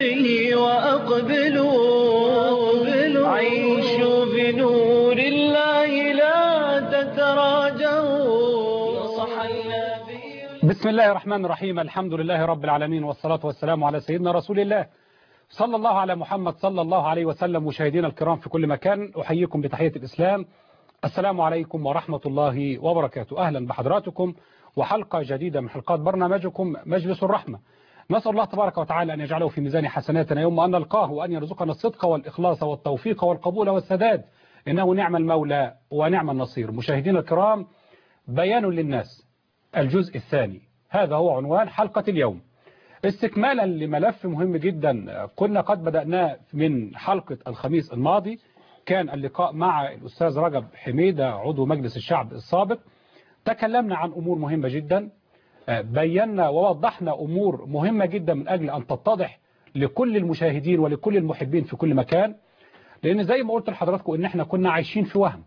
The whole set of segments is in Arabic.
وأقبلوا عيشوا بنور الله لا تتراجعوا نصح النبي. بسم الله الرحمن الرحيم. الحمد لله رب العالمين، والصلاة والسلام على سيدنا رسول الله صلى الله على محمد صلى الله عليه وسلم. مشاهدينا الكرام في كل مكان، أحييكم بتحية الإسلام. السلام عليكم ورحمة الله وبركاته. أهلا بحضراتكم وحلقة جديدة من حلقات برنامجكم مجلس الرحمة. نسأل الله تبارك وتعالى أن يجعله في ميزان حسناتنا يوم أن نلقاه، وأن يرزقنا الصدق والإخلاص والتوفيق والقبول والسداد، إنه نعم المولى ونعم النصير. مشاهدينا الكرام، بيان للناس الجزء الثاني، هذا هو عنوان حلقة اليوم، استكمالا لملف مهم جدا كنا قد بدأناه من حلقة الخميس الماضي. كان اللقاء مع الأستاذ رجب حميدة عضو مجلس الشعب السابق. تكلمنا عن أمور مهمة جدا، بينا ووضحنا أمور مهمة جدا من أجل أن تتضح لكل المشاهدين ولكل المحبين في كل مكان. لأن زي ما قلت لحضراتكم إن احنا كنا عايشين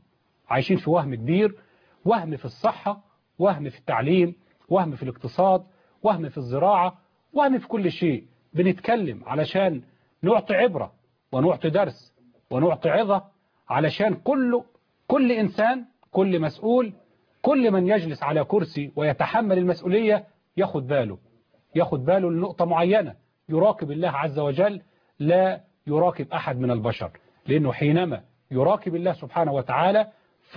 في وهم كبير، وهم في الصحة، وهم في التعليم، وهم في الاقتصاد، وهم في الزراعة، وهم في كل شيء. بنتكلم علشان نعطي عبرة ونعطي درس ونعطي عظة، علشان كل إنسان، كل مسؤول، كل من يجلس على كرسي ويتحمل المسؤولية ياخد باله لنقطة معينة، يراقب الله عز وجل، لا يراقب أحد من البشر. لأنه حينما يراقب الله سبحانه وتعالى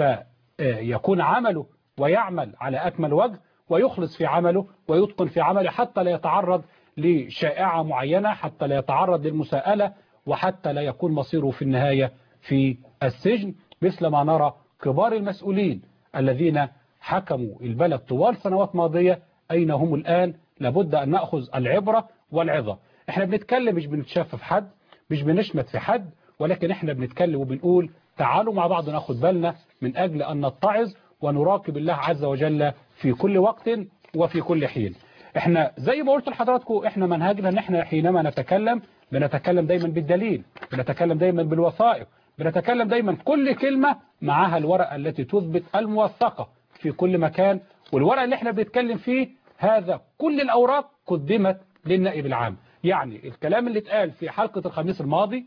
فيكون عمله ويعمل على أكمل وجه، ويخلص في عمله ويتقن في عمله، حتى لا يتعرض لشائعة معينة، حتى لا يتعرض للمساءلة، وحتى لا يكون مصيره في النهاية في السجن، مثل ما نرى كبار المسؤولين الذين حكموا البلد طوال سنوات ماضية أين هم الآن. لابد أن نأخذ العبرة والعظة. احنا بنتكلم، مش بنتشفى في حد، مش بنشمت في حد، ولكن احنا بنتكلم وبنقول تعالوا مع بعض ناخد بالنا من أجل أن نتعظ ونراقب الله عز وجل في كل وقت وفي كل حين. احنا زي ما قلت لحضراتكم، احنا منهجنا ان احنا حينما نتكلم بنتكلم دايما بالدليل، بنتكلم دايما بالوثائق، بنتكلم دايما كل كلمة معها الورقة التي تثبت الموثقة في كل مكان. والورقة اللي احنا بنتكلم فيه هذا كل الأوراق قدمت للنائب العام. يعني الكلام اللي اتقال في حلقة الخميس الماضي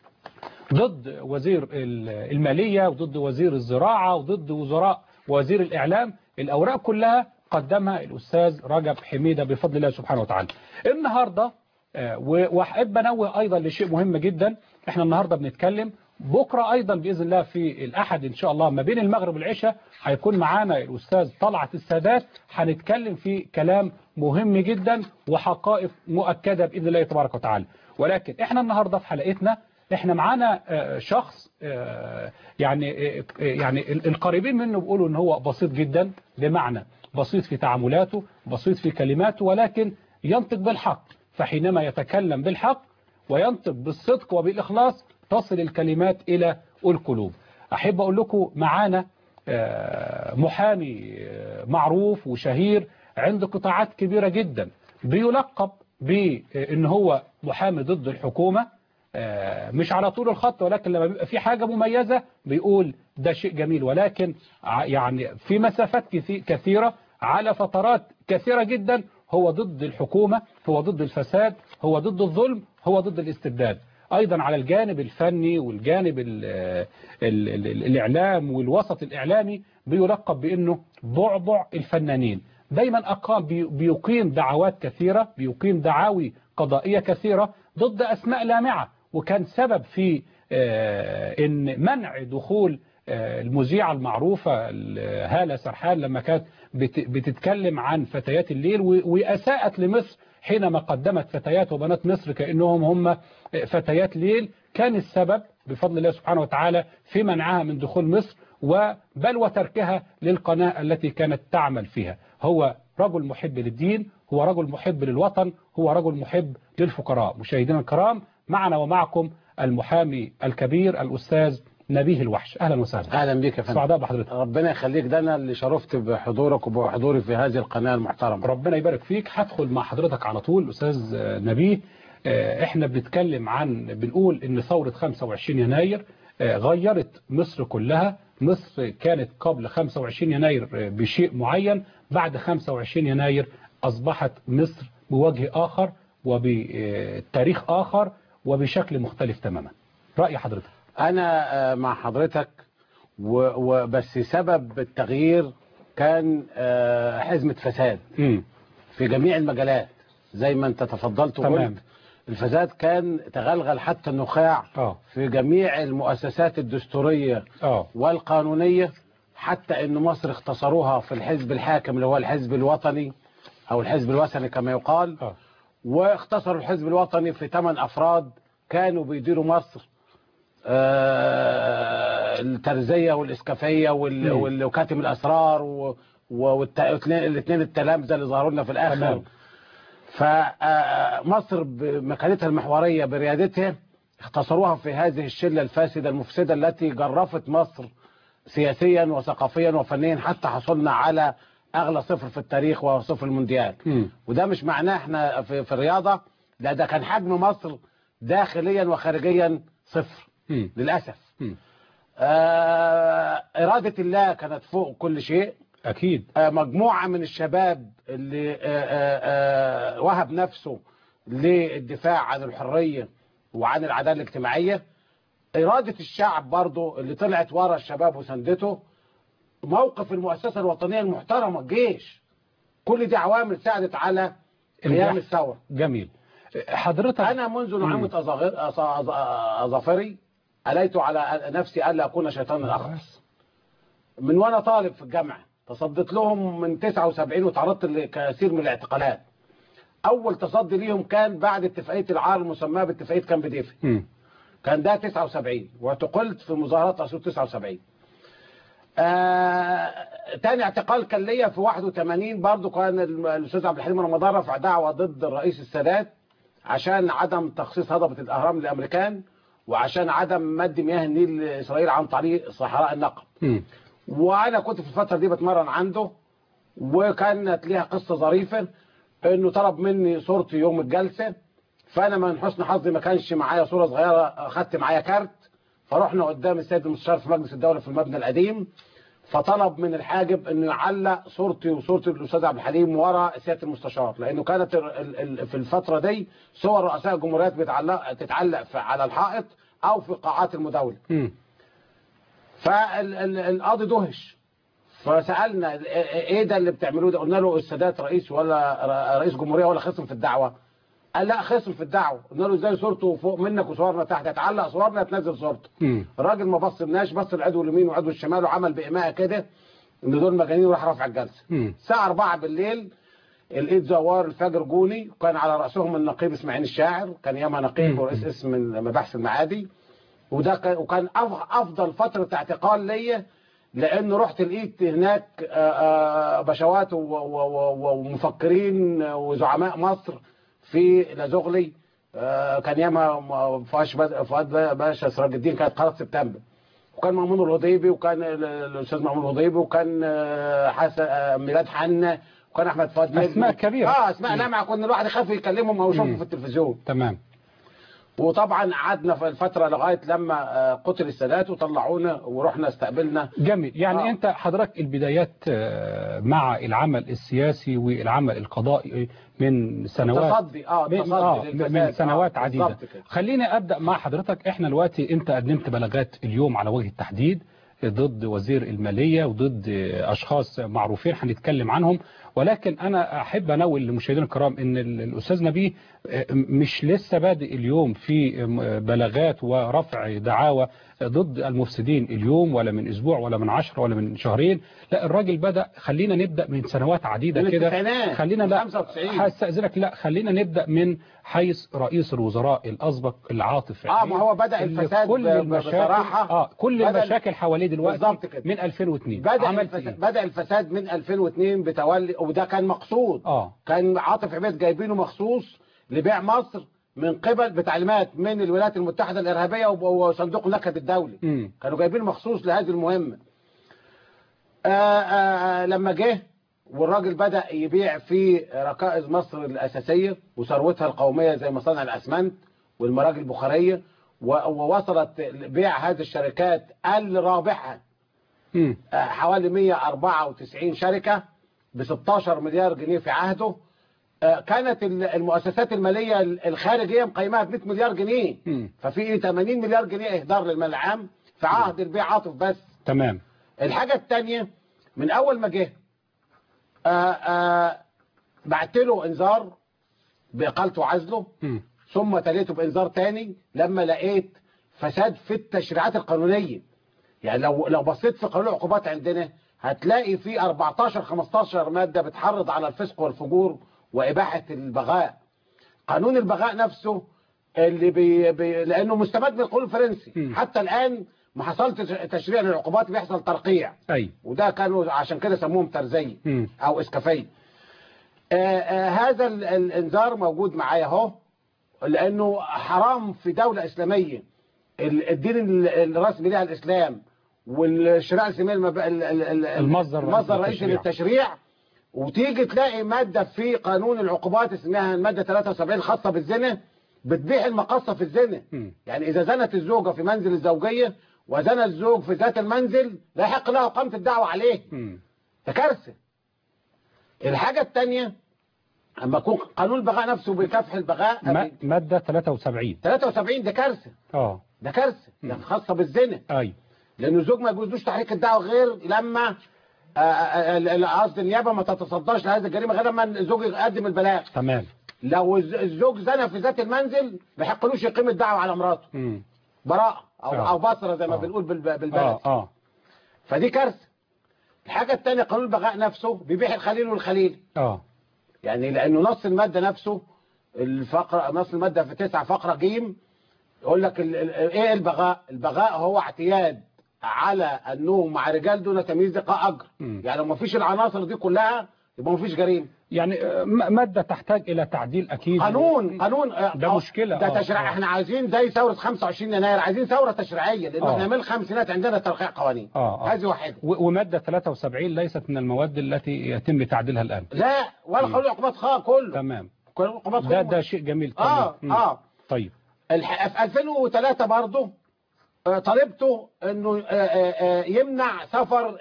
ضد وزير المالية وضد وزير الزراعة وضد وزير الإعلام، الأوراق كلها قدمها الأستاذ رجب حميدة بفضل الله سبحانه وتعالى. النهاردة وأحب أنوه أيضا لشيء مهم جدا. احنا النهاردة بنتكلم، بكرة أيضا بإذن الله في الأحد إن شاء الله ما بين المغرب والعشاء هيكون معانا الأستاذ طلعت السادات، هنتكلم في كلام مهم جدا وحقائق مؤكدة بإذن الله تبارك وتعالى. ولكن احنا النهاردة في حلقتنا احنا معانا شخص يعني القريبين منه بيقولوا ان هو بسيط جدا، بمعنى بسيط في تعاملاته، بسيط في كلماته، ولكن ينطق بالحق. فحينما يتكلم بالحق وينطق بالصدق وبالإخلاص تصل الكلمات إلى القلوب. أحب أقول لكم معانا محامي معروف وشهير عند قطاعات كبيرة جدا، بيلقب بأن هو محامي ضد الحكومة، مش على طول الخط، ولكن لما بيبقى في حاجة مميزة بيقول ده شيء جميل. ولكن يعني في مسافات كثيرة على فترات كثيرة جدا هو ضد الحكومة، هو ضد الفساد، هو ضد الظلم، هو ضد الاستبداد. أيضا على الجانب الفني والجانب الإعلام والوسط الإعلامي بيلقب بأنه بعبع الفنانين. دايما بيقيم دعوات كثيرة، بيقيم دعاوي قضائية كثيرة ضد أسماء لامعة، وكان سبب في إن منع دخول المذيعة المعروفة هالة سرحان لما كانت بتتكلم عن فتيات الليل وأساءت لمصر حينما قدمت فتيات وبنات مصر كأنهم هم فتيات ليل. كان السبب بفضل الله سبحانه وتعالى في منعها من دخول مصر بل وتركها للقناة التي كانت تعمل فيها. هو رجل محب للدين، هو رجل محب للوطن، هو رجل محب للفقراء. مشاهدينا الكرام، معنا ومعكم المحامي الكبير الأستاذ نبيه الوحش. أهلا وسهلا. أهلا بك يا فندم. سعداء بحضرتك. ربنا يخليك، ده أنا اللي شرفت بحضورك وبحضوري في هذه القناة المحترمة. ربنا يبارك فيك. هدخل مع حضرتك على طول أستاذ نبيه. احنا بنقول ان ثورة 25 يناير غيرت مصر كلها. مصر كانت قبل 25 يناير بشيء معين، بعد 25 يناير أصبحت مصر بوجه آخر، وبتاريخ آخر وبشكل مختلف تماما. رأي حضرتك؟ أنا مع حضرتك، وبس سبب التغيير كان حزمة فساد في جميع المجالات زي ما أنت تفضلت وقلت. الفساد كان تغلغل حتى النخاع في جميع المؤسسات الدستورية والقانونية، حتى أن مصر اختصروها في الحزب الحاكم اللي هو الحزب الوطني أو الحزب الوثني كما يقال، واختصروا الحزب الوطني في 8 أفراد كانوا بيديروا مصر، الترزية والإسكافية وكاتم الأسرار والاثنين التلامذة اللي ظهروا لنا في الآخر. فمصر بمكانتها المحورية بريادتها اختصروها في هذه الشلة الفاسدة المفسدة التي جرفت مصر سياسيا وثقافيا وفنيا حتى حصلنا على أغلى صفر في التاريخ وهو صفر المونديال. وده مش معناه احنا في الرياضة، ده كان حجم مصر داخليا وخارجيا صفر للأسف. إرادة الله كانت فوق كل شيء أكيد. مجموعة من الشباب اللي وهب نفسه للدفاع عن الحرية وعن العدالة الاجتماعية، إرادة الشعب برضو اللي طلعت ورا الشباب وسندته، موقف المؤسسة الوطنية المحترمة الجيش، كل دي عوامل ساعدت على قيام الثورة. جميل. حضرتك أنا منذ نعومة أظافري أليت على نفسي ألا أكون شيطانا أخرس. من وأنا طالب في الجامعة تصدت لهم من 79 وتعرضت لكثير من الاعتقالات. أول تصدي ليهم كان بعد اتفاقية العار المسماة باتفاقية كامب ديفيد. كان ده 79 واعتقلت في مظاهرات أسيوط 79. تاني اعتقال كان ليا في 81 برضو، كان الأستاذ عبد الحليم رمضان رفع دعوة ضد الرئيس السادات عشان عدم تخصيص هضبة الأهرام للأمريكان وعشان عدم مد مياه النيل لإسرائيل عن طريق صحراء النقب. وأنا كنت في الفترة دي بتمرن عنده، وكانت ليها قصة ظريفة إنه طلب مني صورتي يوم الجلسة، فأنا من حسن حظي ما كانش معايا صورة صغيرة، أخدت معايا كارت، فرحنا قدام السيد المستشار في مجلس الدولة في المبنى القديم، فطلب من الحاجب انه يعلق صورتي وصورة الاستاذ عبد الحليم ورا سيادة المستشار، لانه كانت في الفترة دي صور رؤساء الجمهوريات تتعلق على الحائط او في قاعات المداولة. فالقاضي دهش، فسألنا ايه ده اللي بتعملوه ده؟ قلنا له السادات رئيس ولا رئيس جمهورية ولا خصم في الدعوة؟ قال لا خصم في الدعوة. قلنا له ازاي صورته فوق منك وصورنا تحت؟ هتعلق صورنا تنزل صورته. الراجل ما بصلناش، بص العدو اليمين وعدو الشمال وعمل بإيماء كده ان دول مجانين وراح رافع الجلسة. الساعة 4 بالليل لقيت زوار الفجر جوني، وكان على رأسهم النقيب اسماعيل الشاعر، كان ياما نقيب ورئيس اسم المباحث المعادي، وكان افضل فترة اعتقال ليا، لانه رحت لقيت هناك بشوات ومفكرين وزعماء مصر في لازغلي، كان ياما فؤاد باشا سراج الدين، كانت قناه سبتمبر، وكان مأمون الهضيبي، وكان الاستاذ مأمون الهضيبي، وكان حسن ميلاد حنا، وكان احمد فؤاد اسماء كبيره. اسماء لامعه، كنا الواحد يخاف يكلمهم او يشوفهم في التلفزيون. تمام. وطبعا قعدنا في الفتره لغايه لما قتل السادات وطلعونا ورحنا استقبلنا. جميل. يعني انت حضرتك البدايات مع العمل السياسي والعمل القضائي من سنوات تصدي من سنوات عديده. خليني ابدا مع حضرتك. احنا دلوقتي انت قدمت بلاغات اليوم على وجه التحديد ضد وزير الماليه وضد اشخاص معروفين هنتكلم عنهم، ولكن انا احب انوه للمشاهدين الكرام ان الاستاذ نبيه مش لسه بادئ اليوم في بلاغات ورفع دعاوى ضد المفسدين اليوم ولا من اسبوع ولا من 10 ولا من شهرين، لا الراجل بدأ. خلينا نبدأ من سنوات عديدة كده. خلينا لا هستأذنك، لا خلينا نبدأ من حيث رئيس الوزراء الأسبق العاطف ما هو بدأ الفساد بصراحة كل المشاكل حواليه دلوقتي من 2002. بدأ الفساد من 2002 بتولي، وده كان مقصود. كان عاطف عبيد جايبينه مخصوص لبيع مصر من قبل بتعليمات من الولايات المتحدة الإرهابية وصندوق النكد الدولي. كانوا جايبين مخصوص لهذه المهمة. لما جه والراجل بدأ يبيع في ركائز مصر الأساسية وثروتها القومية زي مصانع الأسمنت والمراجل البخارية، ووصلت بيع هذه الشركات الرابحة حوالي 194 شركة ب 16 مليار جنيه في عهده. كانت المؤسسات المالية الخارجية مقيمها ب 100 مليار جنيه. ففي 80 مليار جنيه إهدار للمال العام في عهد البيع عاطف بس. تمام. الحاجة الثانية، من أول ما جه بعت له إنذار بإقالته وعزله، ثم تليته بإنذار تاني لما لقيت فساد في التشريعات القانونية. يعني لو بصيت في قانون العقوبات عندنا هتلاقي في 14-15 مادة بتحرض على الفسق والفجور وإباحة البغاء. قانون البغاء نفسه اللي لأنه مستمد من القانون الفرنسي، حتى الآن ما حصلت تشريع للعقوبات، بيحصل ترقيع. وده كانوا عشان كده سموهم ترزي أو إسكافي. هذا الإنذار موجود معايا اهو، لأنه حرام في دولة إسلامية الدين الرسمي لها الإسلام، والشريعة الإسلامية المصدر الرئيسي للتشريع، وتيجي تلاقي مادة في قانون العقوبات اسمها المادة 73 خاصة بالزنا بتبيح المقصة في الزنا. يعني إذا زنت الزوجة في منزل الزوجية وزنى الزوج في ذات المنزل لا يحق له إقامة الدعوة عليه. ده كارثة. الحاجة الثانية، اما يكون قانون البغاء نفسه بيكافح البغاء مادة 73 ده كارثة. ده كارثة، ده خاصة بالزنا. لأن الزوج ما يجوزلوش تحريك الدعوة غير لما قصد النيابة ما تتصداش لهذه الجريمة غير لما الزوج يقدم البلاغ. تمام. لو الزوج زنى في ذات المنزل ما يحقلوش يقيم الدعوة على مراته. براءة أو بصرة زي ما بنقول بالبلد. فدي كارثة. الحاجة الثانية، قانون البغاء نفسه بيبيح الخليل والخليل. يعني لأنه نص المادة نفسه نص المادة في 9 فقرة جيم يقول لك ايه البغاء؟ البغاء هو اعتياد على النوم مع رجال دون تمييز لقاء أجر. يعني لو ما فيش العناصر دي كلها يبقى ما فيش جريمة. يعني مادة تحتاج إلى تعديل أكيد. قانون ده مشكلة. ده تشريع. احنا عايزين زي ثورة 25 يناير، عايزين ثورة تشريعية، لأنه احنا من الخمسينات عندنا ترقيع قوانين. هذه واحدة. ومادة 73 ليست من المواد التي يتم تعديلها الآن. لا، ولا قانون العقوبات كله. تمام. ده شيء جميل. طيب. في 2003 برضه طالبته انه يمنع سفر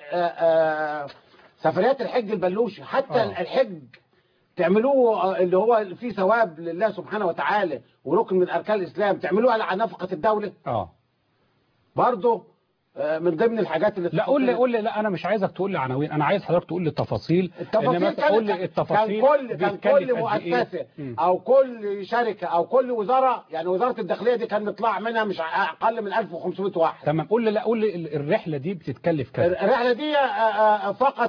سفريات الحج البلوشي. حتى الحج تعملوه اللي هو فيه ثواب لله سبحانه وتعالى وركن من اركان الاسلام، تعملوه على نفقة الدولة. برضه من ضمن الحاجات اللي لا قول لي لا، انا مش عايزك تقول لي عناوين، انا عايز حضرتك تقول لي التفاصيل. تقول لي التفاصيل. كان كل مؤسسه او كل شركه او كل وزاره، يعني وزاره الداخليه دي كان بيطلع منها مش اقل من 1500 واحد. تمام. قول لي الرحله دي بتتكلف كام؟ الرحله دي فقط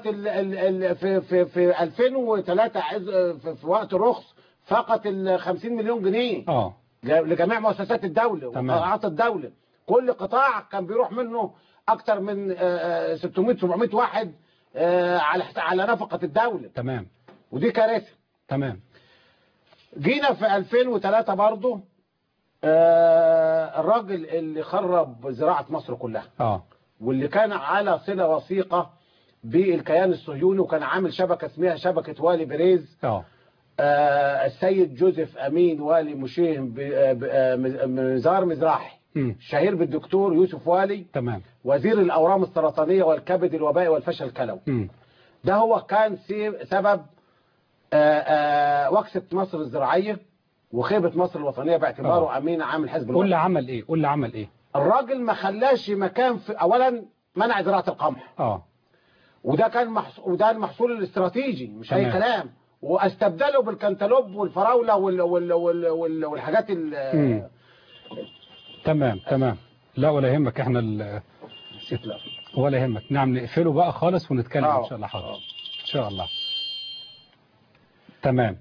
في 2003 في وقت الرخص فقط ال 50 مليون جنيه لجميع مؤسسات الدوله وقطاعات الدوله. كل قطاع كان بيروح منه اكتر من 600-700 واحد على نفقة الدولة. تمام. ودي كارثة. تمام. جينا في 2003 برضه الراجل اللي خرب زراعة مصر كلها واللي كان على صلة وثيقة بالكيان الصهيوني وكان عامل شبكة اسمها شبكة والي بريز. السيد جوزيف أمين والي مشيه مزار مزراحي، شهير بالدكتور يوسف والي. تمام. وزير الأورام السرطانية والكبد الوبائي والفشل الكلوي. ده هو كان سبب وكسة مصر الزراعية وخيبة مصر الوطنية باعتباره أمين عام الحزب الوطني. قول لي عمل إيه؟ الراجل ما خلاش مكان في أولا منع زراعة القمح. وده كان وده المحصول الاستراتيجي مش أي كلام. واستبدله بالكنتالوب والفراولة والحاجات تمام. لا ولا يهمك، احنا ولا يهمك. نعم، نقفله بقى خالص ونتكلم ان شاء الله. حاضر ان شاء الله. تمام.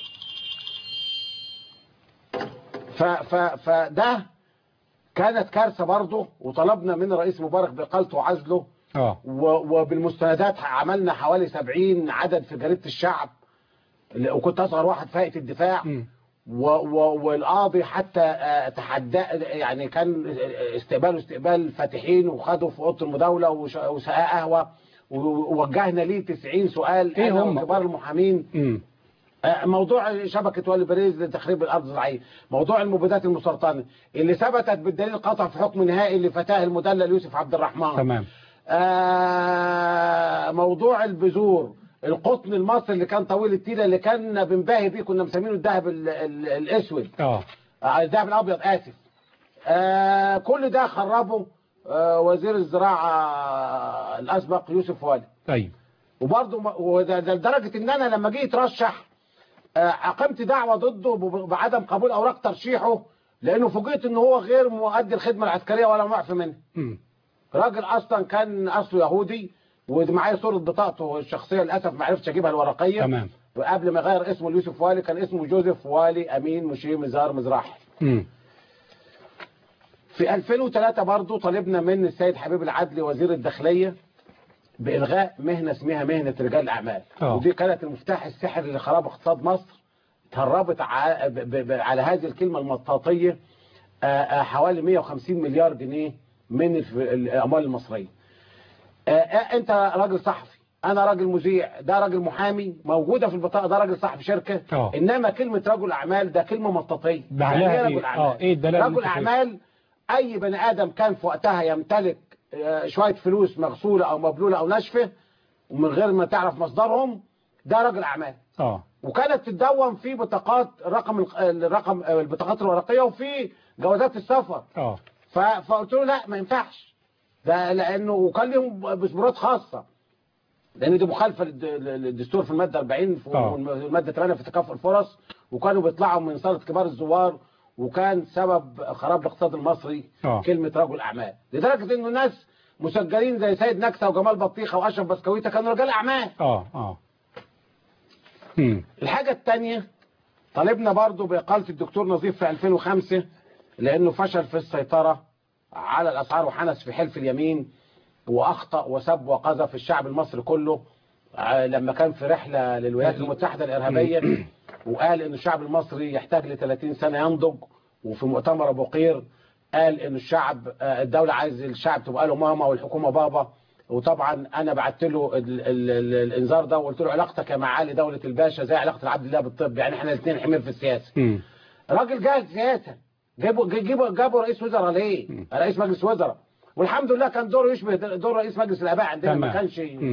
فده كانت كارثة برضه، وطلبنا من الرئيس مبارك بإقالته وعزله. وبالمستندات عملنا حوالي 70 عدد في جريدة الشعب، وكنت أصغر واحد في هيئة الدفاع. والقاضي حتى تحدى، يعني كان استقبال فاتحين وخدوا في اوضه المداوله وسقاه قهوه ووجهنا ليه 90 سؤال انا وكبار المحامين. موضوع شبكه والي بريز لتخريب الارض الزراعيه، موضوع المبيدات المسرطنه اللي ثبتت بالدليل القاطع في حكم نهائي لفتاه المدلل يوسف عبد الرحمن. تمام. موضوع البذور، القطن المصري اللي كان طويل التيله اللي كان بنباهي بيه، كنا مسمينه الذهب الاسود، الذهب الابيض اسف. كل ده خربه وزير الزراعه الاسبق يوسف والي. ايوه. وبرضه لدرجه ان انا لما جه يترشح اقمت دعوه ضده بعدم قبول اوراق ترشيحه، لانه فوجئت ان هو غير مؤدي الخدمه العسكريه ولا معفي منها. راجل اصلا كان اصله يهودي، ومعايا صوره بطاقته الشخصيه، للاسف ما عرفتش اجيبها الورقيه. تمام. وقبل ما يغير اسمه ليوسف والي كان اسمه جوزيف والي امين مشي مزار مزراحي. في 2003 برضه طالبنا من السيد حبيب العدلي وزير الداخليه بإلغاء مهنة اسمها مهنة رجال الأعمال. ودي كانت المفتاح السحري اللي خراب اقتصاد مصر. تهربت على هذه الكلمة المطاطية حوالي 150 مليار جنيه من الأموال المصرية. أنت راجل صحفي، أنا راجل مذيع، ده راجل محامي موجودة في البطاقة، ده راجل صاحب شركة. إنما كلمة رجل أعمال ده كلمة مطاطية. يعني إيه رجل أعمال؟ إيه الدلالة؟ رجل أعمال أي بني آدم كان في وقتها يمتلك شوية فلوس مغسولة أو مبلولة أو ناشفة ومن غير ما تعرف مصدرهم، ده راجل أعمال. وكانت تتدون في بطاقات الرقم البطاقات الورقية وفي جوازات السفر. فقلت له لا ما ينفعش ده، لأنه وكان لهم باسبورات خاصة، لأن دي مخالفة للدستور في المادة 40 والمادة 8 في تكافؤ الفرص، وكانوا بيطلعوا من صالة كبار الزوار، وكان سبب خراب الاقتصاد المصري كلمة رجل أعمال، لدرجة إنه ناس مسجلين زي سيد نكسة وجمال بطيخة وأشرف بسكويتة كانوا رجال أعمال. الحاجة الثانية طالبنا برضو بإقالة الدكتور نظيف في 2005 لأنه فشل في السيطرة على الأسعار وحنس في حلف اليمين، وأخطأ وسب وقذف الشعب المصري كله لما كان في رحلة للولايات المتحدة الإرهابية، وقال إن الشعب المصري يحتاج ل 30 سنة ينضج. وفي مؤتمر أبو قير قال إن الشعب الدولة عايز الشعب تبقى له ماما والحكومة بابا. وطبعا أنا بعت له الإنذار ده وقلت له علاقتك يا معالي دولة الباشا زي علاقة العبد الله بالطب، يعني إحنا الاثنين حمير في السياسة. راجل جاهز سياسة، جابوا رئيس وزراء ليه؟ رئيس مجلس وزراء، والحمد لله كان دوره يشبه دور رئيس مجلس الآباء عندنا. ما كانش.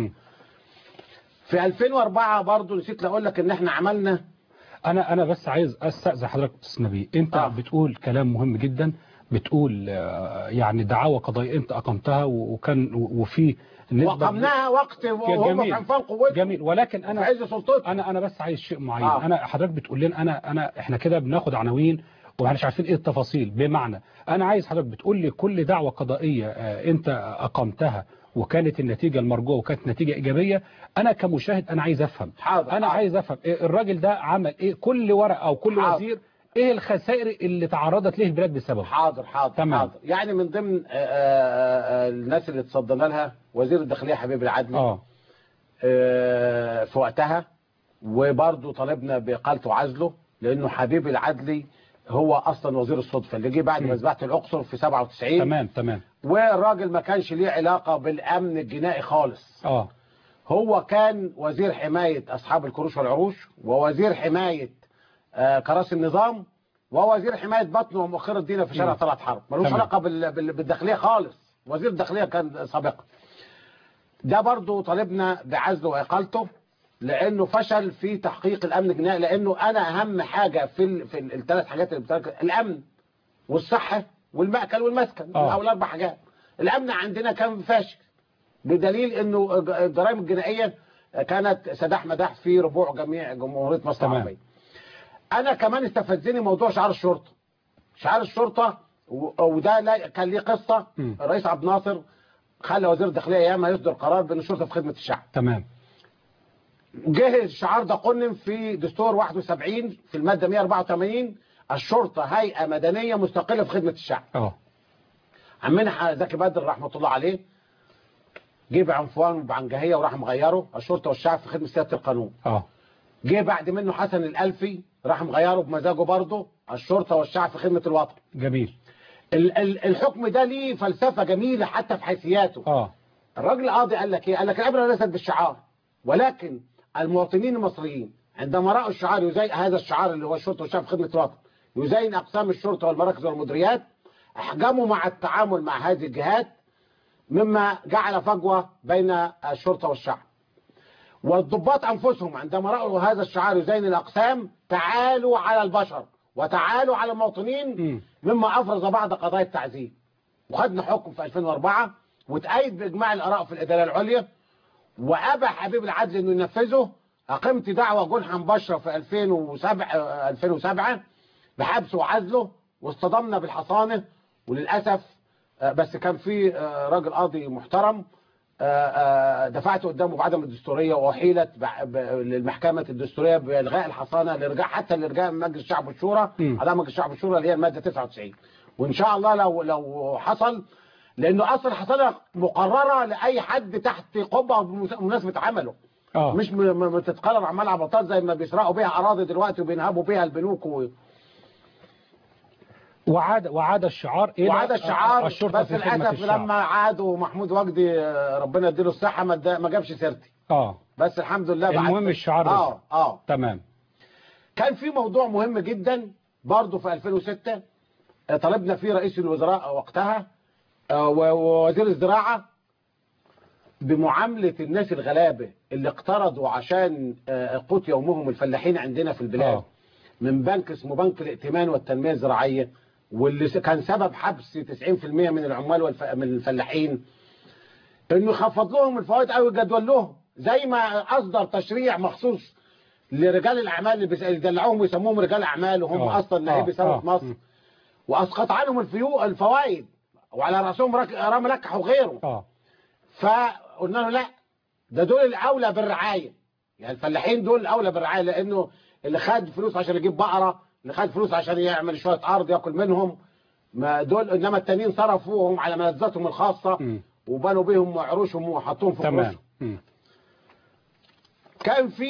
في 2004 برضه نسيت اقول لك ان احنا عملنا. انا بس عايز استاذن حضرتك استاذ نبي، انت بتقول كلام مهم جدا، بتقول يعني دعاوى قضائيه انت اقمتها وفي وقمناها وقت وهم في عنفان قوتهم. جميل. ولكن انا في عز سلطتهم. انا بس عايز شيء معين. انا حضرتك بتقول لنا احنا كده بناخد عناوين ومش عارفين ايه التفاصيل. بمعنى انا عايز حضرتك بتقول لي كل دعوه قضائيه انت اقمتها وكانت النتيجة المرجوة وكانت نتيجة إيجابية، أنا كمشاهد أنا عايز أفهم. أنا عايز أفهم الراجل ده عمل إيه، كل ورقة أو كل وزير إيه الخسائر اللي تعرضت له البلاد بسببه. حاضر. يعني من ضمن الناس اللي تصدنا لها وزير الداخلية حبيب العدلي في وقتها، وبرضه طالبنا بإقالته وعزله لأنه حبيب العدلي هو أصلا وزير الصدفة اللي جه بعد مذبحة الأقصر في 97. تمام. والراجل ما كانش ليه علاقة بالأمن الجنائي خالص. هو كان وزير حماية أصحاب الكروش والعروش، ووزير حماية كراسي النظام، ووزير حماية بطن ومؤخر الدين في شارع طلعت حرب. ملوش علاقة بالداخلية خالص، وزير الداخلية كان سابقا. ده برضو طالبنا بعزله وإقالته لأنه فشل في تحقيق الأمن الجنائي، لأنه أنا أهم حاجة في الثلاث حاجات اللي بتركز الأمن والصحة والمأكل والمسكن، أو الأربع حاجات. الأمن عندنا كان فاشل بدليل أنه الجرائم الجنائية كانت سداح مداح في ربوع جميع جمهورية مصر العربية. أنا كمان استفزني موضوع شعار الشرطة. شعار الشرطة وده كان ليه قصة. الرئيس عبد الناصر خلى وزير الداخلية أيامها يصدر قرار بأن الشرطة في خدمة الشعب. جه الشعار ده قنن في دستور 71 في المادة 184 الشرطة هيئة مدنية مستقلة في خدمة الشعب. عمنا زكي بدر رحمة الله عليه جه بعنفوان وبعنجهية وراح مغيره الشرطة والشعب في خدمة سيادة القانون. جه بعد منه حسن الألفي راح مغيره بمزاجه برضه الشرطة والشعب في خدمة الوطن. جميل. الحكم ده ليه فلسفة جميلة حتى في حيثياته. الراجل القاضي قال لك ايه؟ قال لك العبرة ليست بالشعار، ولكن المواطنين المصريين عندما رأوا الشعار يزين هذا الشعار اللي هو الشرطة والشعب في خدمة الوطن يزين أقسام الشرطة والمراكز والمديريات، احجموا مع التعامل مع هذه الجهات مما جعل فجوة بين الشرطة والشعب. والضباط أنفسهم عندما رأوا هذا الشعار يزين الأقسام تعالوا على البشر وتعالوا على المواطنين، مما أفرز بعض قضايا التعذيب. وخدنا حكم في 2004 وتأيد بإجماع الآراء في الإدارة العليا، وأبى حبيب العدل إنه ينفذه. أقمت دعوة جنحا بشرة في 2007 بحبسه وعزله، واصطدمنا بالحصانة. وللأسف بس كان في راجل قاضي محترم دفعت قدامه بعدم الدستورية، وأحيلت للمحكمة الدستورية بإلغاء الحصانة حتى الإرجاء من مجلس الشعب والشورى على مجلس الشعب والشورى اللي هي المادة 99. وإن شاء الله لو حصل، لأنه أصل الحصانة مقررة لأي حد تحت قبة بمناسبة عمله، مش تتقرر عمال عبطات زي ما بيسرقوا بيها أراضي دلوقتي وبينهبوا بيها البنوك وعاد الشعار إلى وعاد الشعار. بس للأسف الشعب. لما عادوا محمود وجدي ربنا يديله الصحة ما جابش سيرتي. بس الحمد لله المهم الشعار تمام. كان في موضوع مهم جدا برضه في 2006 طلبنا فيه رئيس الوزراء وقتها ووزير الزراعة بمعاملة الناس الغلابة اللي اقترضوا عشان قوت يومهم الفلاحين عندنا في البلاد من بنك اسمه بنك الائتمان والتنمية الزراعية، واللي كان سبب حبس 90% من العمال من الفلاحين، انه يخفض لهم الفوائد او يجدول لهم، زي ما اصدر تشريع مخصوص لرجال الاعمال اللي يدلعوهم ويسموهم رجال اعمال وهم اصلا نائب ثروة مصر، واسقط عنهم الفوائد وعلى راسهم رامي لكح وغيره. فقلنا له لا، ده دول الاولى بالرعايه، يعني الفلاحين دول الاولى بالرعايه، لانه اللي خد فلوس عشان يجيب بقره، اللي خد فلوس عشان يعمل شويه ارض ياكل منهم، ما دول، انما التانيين صرفوهم على ملذاتهم الخاصه وبنوا بيهم عروشهم وحطوهم في فلوسهم. كان في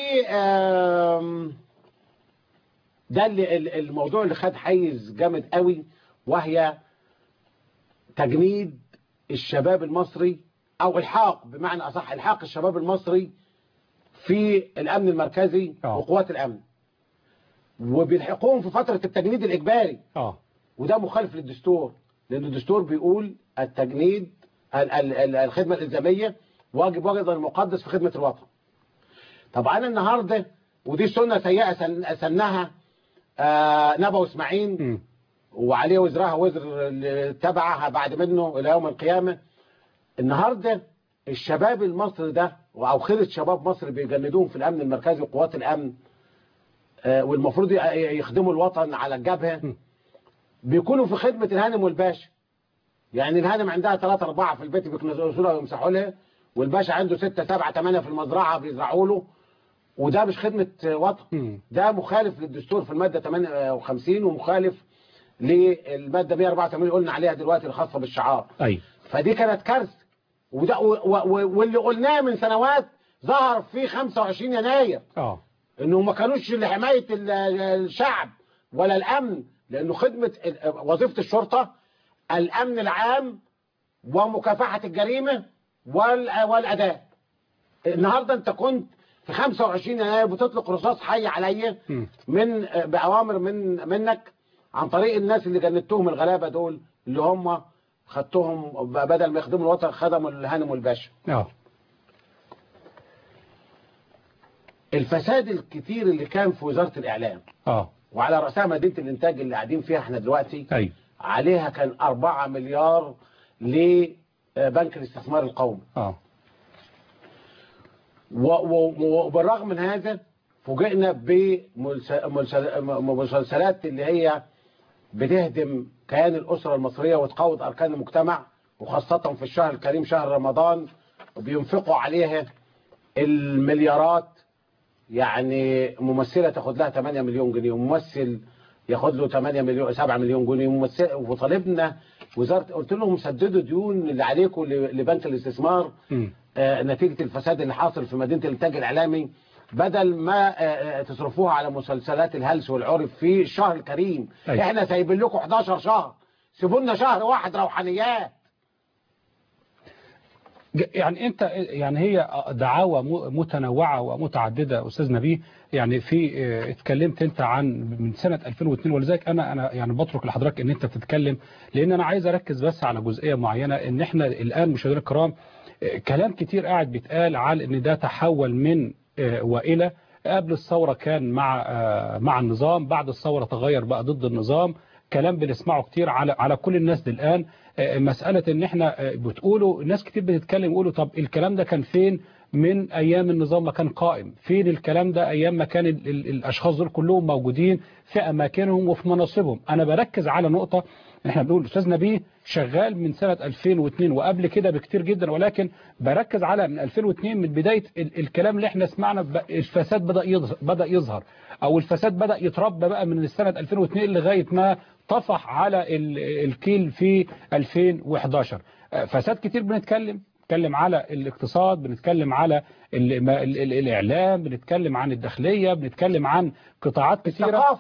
ده الموضوع اللي خد حيز جامد قوي، وهي تجنيد الشباب المصري او الحاق، بمعنى اصح الحاق الشباب المصري في الامن المركزي وقوات الامن، وبيلحقوهم في فترة التجنيد الإجباري. وده مخالف للدستور، لأن الدستور بيقول التجنيد الخدمة الإلزامية واجب المقدس في خدمة الوطن. طبعا النهاردة ودي سنة سيئة سنها نبا واسماعيل وعليه وزرها وزر اللي تبعها بعد منه إلى يوم القيامة. النهاردة الشباب المصري ده أو خيرة شباب مصر بيجندوهم في الأمن المركزي وقوات الأمن، والمفروض يخدموا الوطن على الجبهة، بيكونوا في خدمة الهانم والباشا. يعني الهانم عندها 3-4 في البيت بيكنسوا لها ويمسحوا لها، والباشا عنده 6-7-8 في المزرعة بيزرعوا له، وده مش خدمة وطن. ده مخالف للدستور في المادة 58 ومخالف للمادة 184 قلنا عليها دلوقتي الخاصة بالشعار. فدي كانت كارثة، وده واللي قلناه من سنوات ظهر في 25 يناير انه ما كانوش لحماية الشعب ولا الامن، لانه خدمة وظيفة الشرطة الامن العام ومكافحة الجريمة والاداء. النهاردة انت كنت في 25 يناير بتطلق رصاص حي عليا باوامر منك عن طريق الناس اللي جندتهم الغلابة دول، اللي هم خدتهم بدل ما يخدموا الوطن خدموا الهانم والباشا. الفساد الكتير اللي كان في وزارة الإعلام وعلى رأسها مدينة الإنتاج اللي قاعدين فيها احنا دلوقتي عليها كان 4 مليار لبنك الاستثمار القومي. وبالرغم من هذا فوجئنا بمسلسلات اللي هي بتهدم كيان الأسرة المصرية وتقوض أركان المجتمع، وخاصة في الشهر الكريم شهر رمضان، وبينفقوا عليها المليارات. يعني ممثلة تاخد لها 8 مليون جنيه، وممثل ياخد له 7 مليون جنيه، وطالبنا وزارة، قلت لهم سددوا ديون اللي عليكم لبنك الاستثمار نتيجة الفساد اللي حاصل في مدينة الإنتاج الإعلامي، بدل ما تصرفوها على مسلسلات الهلس والعرف في الشهر الكريم. احنا سايبين لكم 11 شهر، سيبوا لنا شهر واحد روحانيات. يعني انت يعني هي دعاوى متنوعة ومتعددة استاذ نبيه. يعني في اتكلمت انت عن من سنة 2002، ولذلك انا يعني بترك لحضرتك ان انت تتكلم، لان انا عايز اركز بس على جزئية معينة. ان احنا الان مشاهدينا الكرام كلام كتير قاعد بيتقال على ان ده تحول من وإلى. قبل الثورة كان مع النظام، بعد الثورة تغير بقى ضد النظام. كلام بنسمعه كتير على كل الناس دي الآن. مسألة ان احنا بتقولوا، ناس كتير بتتكلم يقولوا طب الكلام ده كان فين من ايام النظام ما كان قائم؟ فين الكلام ده ايام ما كان الاشخاص دول كلهم موجودين في اماكنهم وفي مناصبهم؟ انا بركز على نقطة. احنا بنقول الاستاذ نبيه شغال من سنة 2002 وقبل كده بكتير جدا، ولكن بركز على من 2002 من بداية الكلام اللي احنا سمعنا. الفساد بدأ يظهر، او الفساد بدأ يتربى بقى من السنة 2002 لغاية ما طفح على الكيل في 2011. فساد كتير. بنتكلم على الاقتصاد، بنتكلم على الإعلام، بنتكلم عن الداخلية، بنتكلم عن قطاعات كتيرة.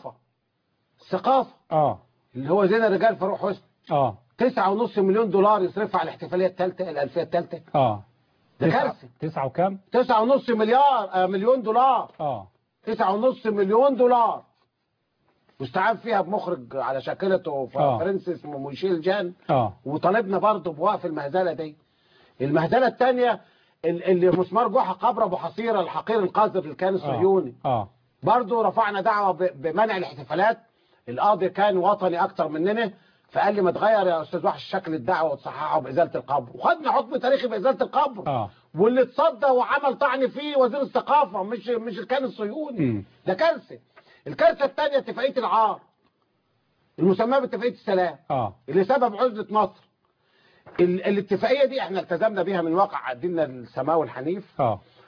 الثقافة اللي هو زين الرجال فاروق حسني 9.5 مليون دولار يصرفها على الاحتفالية الثالثة الألفية الثالثة. ده كارثة. 9 وكام؟ 9.5 مليون دولار. 9.5 مليون دولار واستعان فيها بمخرج على شاكلته فرنسي اسمه ميشيل جان. وطالبنا برضه بوقف المهزله دي. المهزله الثانيه اللي مسمار جحا قبر ابو حصيره الحقير القذر اللي كان الصهيوني. برضه رفعنا دعوه بمنع الاحتفالات. القاضي كان وطني اكتر مننا، فقال لي ما تغير يا استاذ وحش شكل الدعوه وتصححه بازاله القبر، وخدنا حكم تاريخي بازاله القبر. واللي اتصدى وعمل طعن فيه وزير الثقافه مش كان الصهيوني. ده كارثه. الكارثه الثانيه اتفاقيه العار المسماه باتفاقيه السلام اللي سبب عزله مصر. الاتفاقيه دي احنا التزمنا بيها من واقع ديننا السماوي الحنيف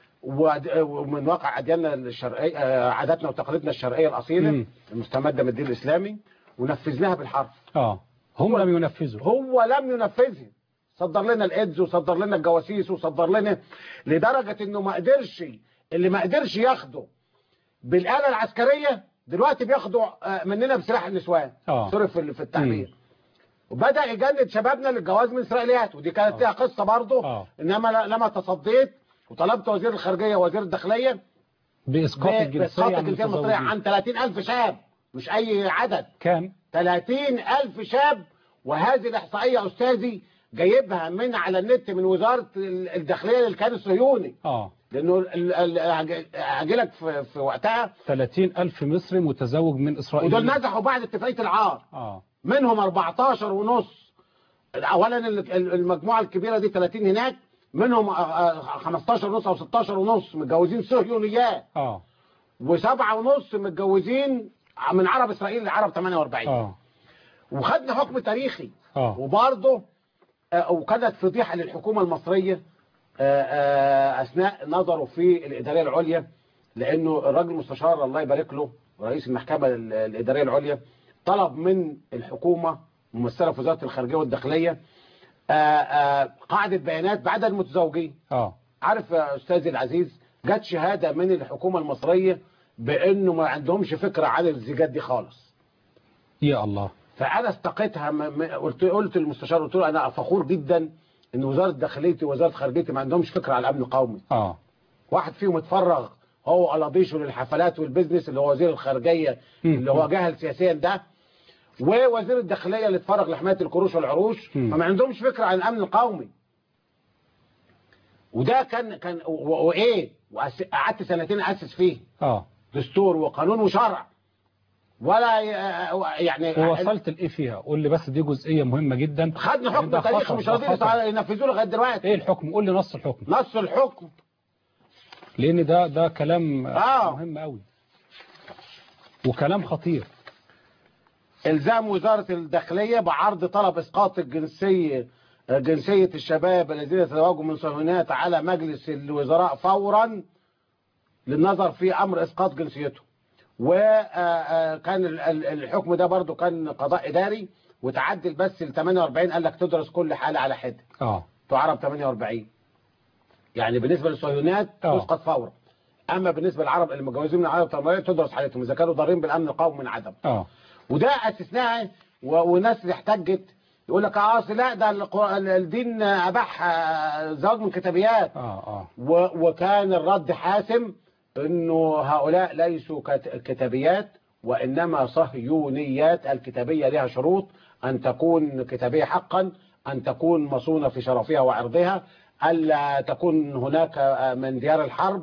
ومن واقع ادياننا الشرعيه، عاداتنا وتقاليدنا الشرعيه الاصيله المستمده من الدين الاسلامي، ونفذناها بالحرف. هم لم ينفذوا. هو لم ينفذها. صدر لنا الايدز وصدر لنا الجواسيس وصدر لنا، لدرجه انه اللي ما قدرش ياخده بالآلة العسكرية دلوقتي بياخدوا مننا بسلاح النسوان. صرف في التعبير. وبدأ يجند شبابنا للجواز من إسرائيليات، ودي كانت ليها قصة برضه. إنما لما تصديت وطلبت وزير الخارجية ووزير الداخلية بإسقاط الجنسية المصرية عن 30,000 شاب، مش أي عدد. كام؟ 30,000 شاب. وهذه الإحصائية أستاذي جايبها من على النت من وزارة الداخلية اللي كان الصهيوني. لأنه هاجلك في وقتها 30,000 مصري متزوج من إسرائيل، ودول نجحوا بعد اتفاقية العار. منهم 14 ونص. أولا المجموعة الكبيرة دي 30 هناك، منهم 15 ونص أو 16 ونص متجوزين صهيونيات. و7 ونص متجوزين من عرب إسرائيل لعرب 48. وخدنا حكم تاريخي. وبرضه وكانت فضيحة للحكومة المصرية أثناء نظره في الإدارية العليا، لأنه الراجل المستشار الله يبارك له رئيس المحكمة الإدارية العليا طلب من الحكومة ممثلة في وزارة الخارجية والداخلية قاعدة بيانات بعدد المتزوجين. عارف يا أستاذي العزيز، جت شهادة من الحكومة المصرية بأنه ما عندهمش فكرة عن الزيجات دي خالص. يا الله. فأنا استقيتها قلت للمستشار، قلت له أنا فخور جدا ان وزاره داخليتي ووزاره خارجيتي ما عندهمش فكره على الامن القومي. واحد فيهم اتفرغ هو قلاضيشه للحفلات والبزنس اللي هو وزير الخارجيه اللي هو جاهل سياسيا ده، ووزير الداخليه اللي اتفرغ لحمايه الكروش والعروش، فما عندهمش فكره عن الامن القومي. وده كان وايه، وقعدت سنتين اسس فيه دستور وقانون وشرع، ولا يعني ووصلت لايه فيها؟ قول لي بس، دي جزئيه مهمه جدا. خدنا حكم تاريخي مش راضيين ينفذوه لغايه دلوقتي. ايه الحكم؟ قول لي نص الحكم. نص الحكم، لان ده كلام مهم قوي وكلام خطير. الزام وزاره الداخليه بعرض طلب اسقاط جنسيه الشباب الذين يتزوجوا من صهيونيات على مجلس الوزراء فورا للنظر في امر اسقاط جنسيته. وكان الحكم ده برضو كان قضاء إداري وتعدل بس ل 48، قال لك تدرس كل حالة على حدة. تعرب 48 يعني بالنسبة للصهيونات تسقط فورا. أما بالنسبة للعرب اللي متجوزين من العرب 48 تدرس حالتهم إذا كانوا ضارين بالأمن القومي من عدم. وده أسسناه وناس احتجت يقول لك اصل لا ده الدين اباح زواج من كتابيات. وكان الرد حاسم انه هؤلاء ليسوا كتابيات وانما صهيونيات. الكتابيه لها شروط، ان تكون كتابيه حقا، ان تكون مصونه في شرفها وعرضها، الا تكون هناك من ديار الحرب،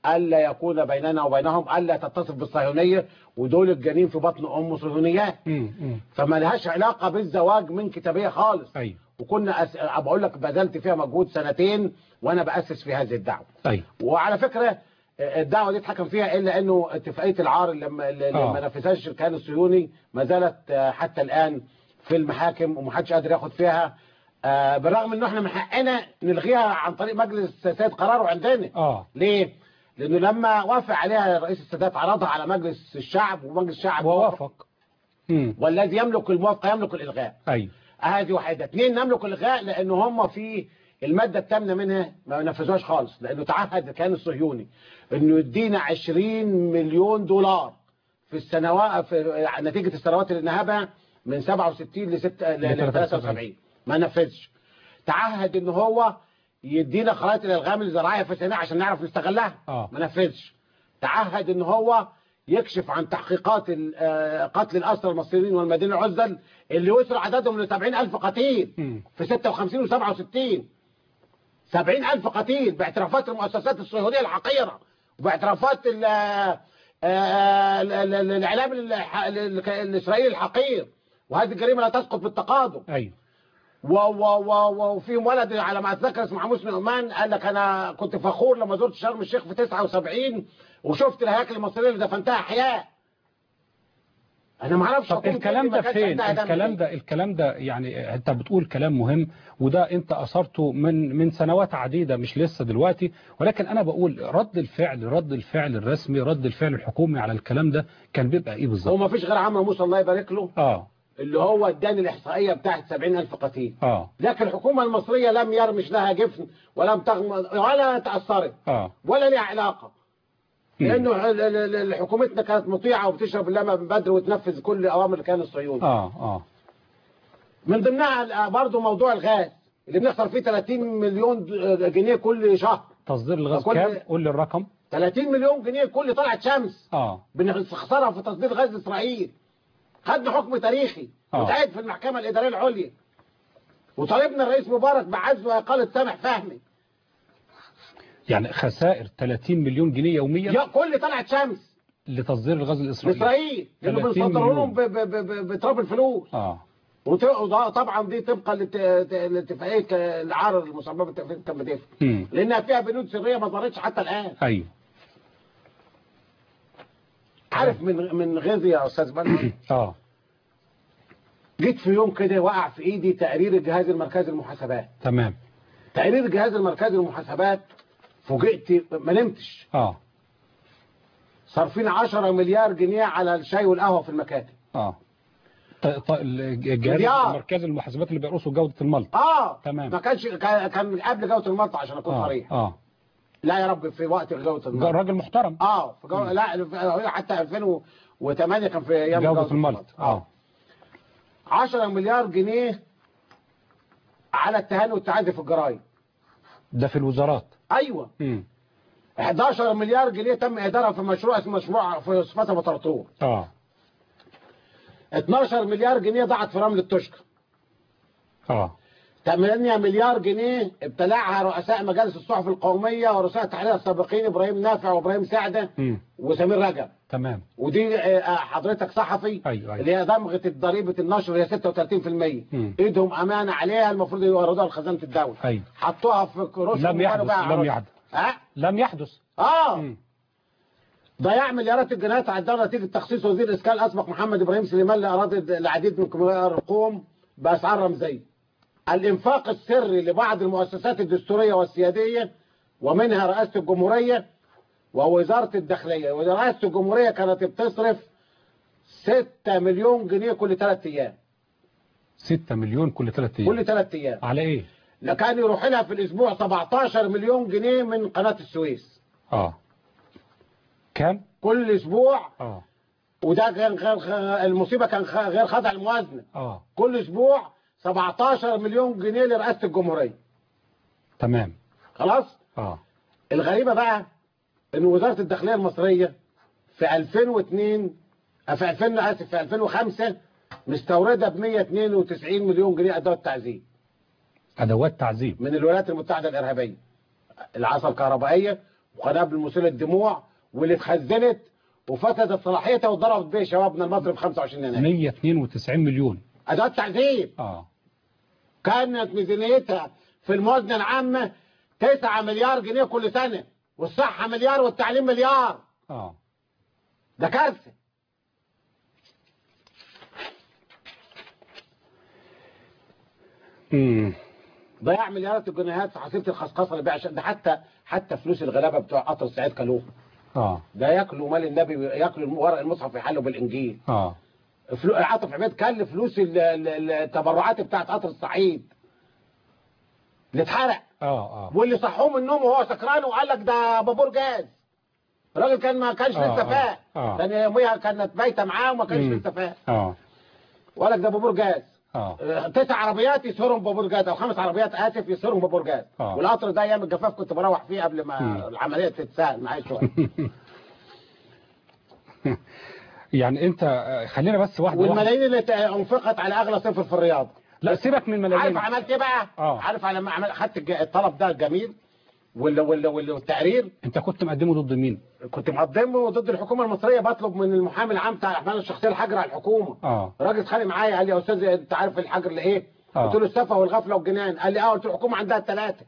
الا يكون بيننا وبينهم الا تتصف بالصهيونيه، ودول الجنين في بطن ام صهيونيات. فما لهاش علاقه بالزواج من كتابيه خالص. ايوه. وكنا بقول لك بذلت فيها مجهود سنتين وانا باسس في هذه الدعوه. ايوه. وعلى فكره الدعوه دي اتحكم فيها الا انه اتفاقيه العار اللي ما نفذهاش الكيان الصهيوني ما زالت حتى الان في المحاكم ومحدش قادر ياخد فيها، بالرغم انه احنا من حقنا نلغيها عن طريق مجلس سيد قراره عندنا. ليه؟ لانه لما وافق عليها رئيس السادات عرضها على مجلس الشعب ومجلس الشعب ووافق. والذي يملك الموافقه يملك الالغاء. ايوه. هذه واحده. اثنين، نملك الالغاء لان هم في الماده الثامنه منها ما نفذوهاش خالص، لانه تعهد الكيان الصهيوني انه يدينا 20 مليون دولار في السنوات في نتيجه الثروات اللي نهبها من 67 ل 73. ما نفذش. تعهد ان هو يدينا خرائط الالغام الزراعيه في سيناء عشان نعرف نستغلها. ما نفذش. تعهد ان هو يكشف عن تحقيقات قتل الاسرى المصريين والمدينه العزل اللي وصلوا عددهم ل 70,000 قتيل في 56 و67. 70,000 قتيل باعترافات المؤسسات الصهيونيه الحقيره وباعترافات الاعلام الاسرائيلي الحقير، وهذه الجريمه لا تسقط بالتقادم. ايوه. وفي ولد على ما اتذكر اسمه حموس نعمان قال لك انا كنت فخور لما زرت شرم الشيخ في 79 وشفت الهياكل المصريه اللي دفنتها احياء. انا ما اعرفش. طب الكلام ده فين؟ الكلام ده يعني انت بتقول كلام مهم، وده انت اثرته من سنوات عديده مش لسه دلوقتي، ولكن انا بقول رد الفعل الرسمي، رد الفعل الحكومي على الكلام ده كان بيبقى ايه بالظبط؟ هو ما فيش غير عمرو موسى الله يبارك له اللي هو اداني الاحصائيه بتاعت 70,000 قتيل. لكن الحكومه المصريه لم يرمش لها جفن ولم تغمض ولا تاثرت ولا لها علاقه، لانه حكومتنا كانت مطيعه وبتشرب اللبن من بدر وتنفذ كل اوامر الكيان الصهيوني. من ضمنها برضه موضوع الغاز اللي بنخسر فيه 30 مليون جنيه كل شهر. تصدير الغاز كام؟ قول لي الرقم. 30 مليون جنيه كل طلعت شمس بنخسرها في تصدير غاز اسرائيل. خدنا حكم تاريخي وتعاد في المحكمه الاداريه العليا، وطالبنا الرئيس مبارك بعزل واقاله سامح فهمي. يعني خسائر 30 مليون جنيه يوميا كل طلعت شمس لتصدير الغاز الاسرائيلي لانه بنصدره لهم بتراب الفلوس. وده طبعا دي طبقا لاتفاقيه العار المصممه باتفاقيه كامب ديفيد، لانها فيها بنود سريه ما ظهرتش حتى الان. ايوه. عارف من غيظي يا استاذ بلال جيت في يوم كده وقع في ايدي تقرير الجهاز المركزي للمحاسبات. تمام. تقرير الجهاز المركزي للمحاسبات فوجئت ما نمتش. صارفين 10 مليار جنيه على الشاي والقهوه في المكاتب. الجهاز المركزي للمحاسبات اللي بيرقصوا جوده الملط. تمام. ما كانش كان قبل جوده الملط عشان اكون صريح. لا يا رب في وقت جوده الملط. راجل محترم. في لا حتى 2008 كان في ايام جوده الملط. 10 مليار جنيه على التهاني والتعدي في الجرايد. ده في الوزارات. ايوه. 11 مليار جنيه تم اهدارها في مشروع اسمه مشروع في صفات بطرطور. 12 مليار جنيه ضاعت في رمل التشكى. 8 مليار جنيه ابتلعها رؤساء مجالس الصحف القوميه ورؤساء التحرير السابقين ابراهيم نافع وابراهيم سعده وسمير رجب. تمام. ودي حضرتك صحفي. أيوة. اللي هي ضمغه ضريبه النشر هي 36%. ايدهم امانه عليها المفروض يوردوها لخزانه الدوله. أيوة. حطوها في كروش. لم يحدث. ضياع مليارات الجنيهات على الدوله نتيجه تخصيص وزير الاسكان الاسبق محمد ابراهيم سليمان لاراضي العديد من كبار القوم باسعار رمزيه. الانفاق السري لبعض المؤسسات الدستوريه والسياديه ومنها رئاسه الجمهوريه ووزاره الداخليه. ورئاسه الجمهوريه كانت بتصرف 6 مليون جنيه كل 3 ايام. 6 مليون كل 3 ايام. كل 3 ايام. على ايه؟ كان يروح لها في الاسبوع 17 مليون جنيه من قناه السويس. كام؟ كل اسبوع. وده كان المصيبه كان غير خاضع الموازنه. كل اسبوع 17 مليون جنيه لرئاسه الجمهوريه. تمام. خلاص؟ الغريبه بقى ان وزاره الداخليه المصريه في 2005 مستورده ب 192 مليون جنيه ادوات تعذيب. ادوات تعذيب من الولايات المتحده الارهابيه. العصا الكهربائيه وقنابل مسيله الدموع واللي اتخزنت وفسدت صلاحيتها واتضربت بيه شبابنا المصري في 25 يناير. 192 مليون ادوات تعذيب. كانت ميزانيتها في الموازنه العامه 9 مليار جنيه كل سنه، والصحه مليار والتعليم مليار. ده كارثه. ضياع مليارات الجنيهات في حصيله الخصخصه اللي بيع ده حتى فلوس الغلابه بتوع قطر السعيد كلوه. ده ياكلوا مال النبي، ياكلوا ورق المصحف يحلوا بالانجيل. عاطف عبيد كل فلوس التبرعات بتاعت قطر الصعيد اللي اتحرق. واللي صحوه من النوم وهو سكران وقال لك ده بابور جاز. الراجل ما كانش لسه فاق. كان يوميها كانت بايته معاه وما كانش لسه فاق. وقال لك ده بابور جاز. 9 عربيات يسهرهم بابور جاز، او 5 عربيات اسف يسهرهم بابور جاز. والقطر ده ايام الجفاف كنت بروح فيه قبل ما العمليه تتسهل معايا شويه. يعني انت خلينا بس واحده والملايين اللي انفقت على اغلى صفر في الرياضه. لا سيبك من الملايين. عارف عملت ايه بقى؟ عارف لما خدت الطلب ده الجميل والتقرير. انت كنت مقدمه ضد مين؟ كنت مقدمه ضد الحكومه المصريه، بطلب من المحامي العام بتاع احمال الشخصيه الحجر على الحكومه. الراجل اتخانق معايا قال لي يا استاذ انت عارف الحجر لايه؟ قلت له السفه والغفله والجنان. قال لي قلت له الحكومه عندها 3.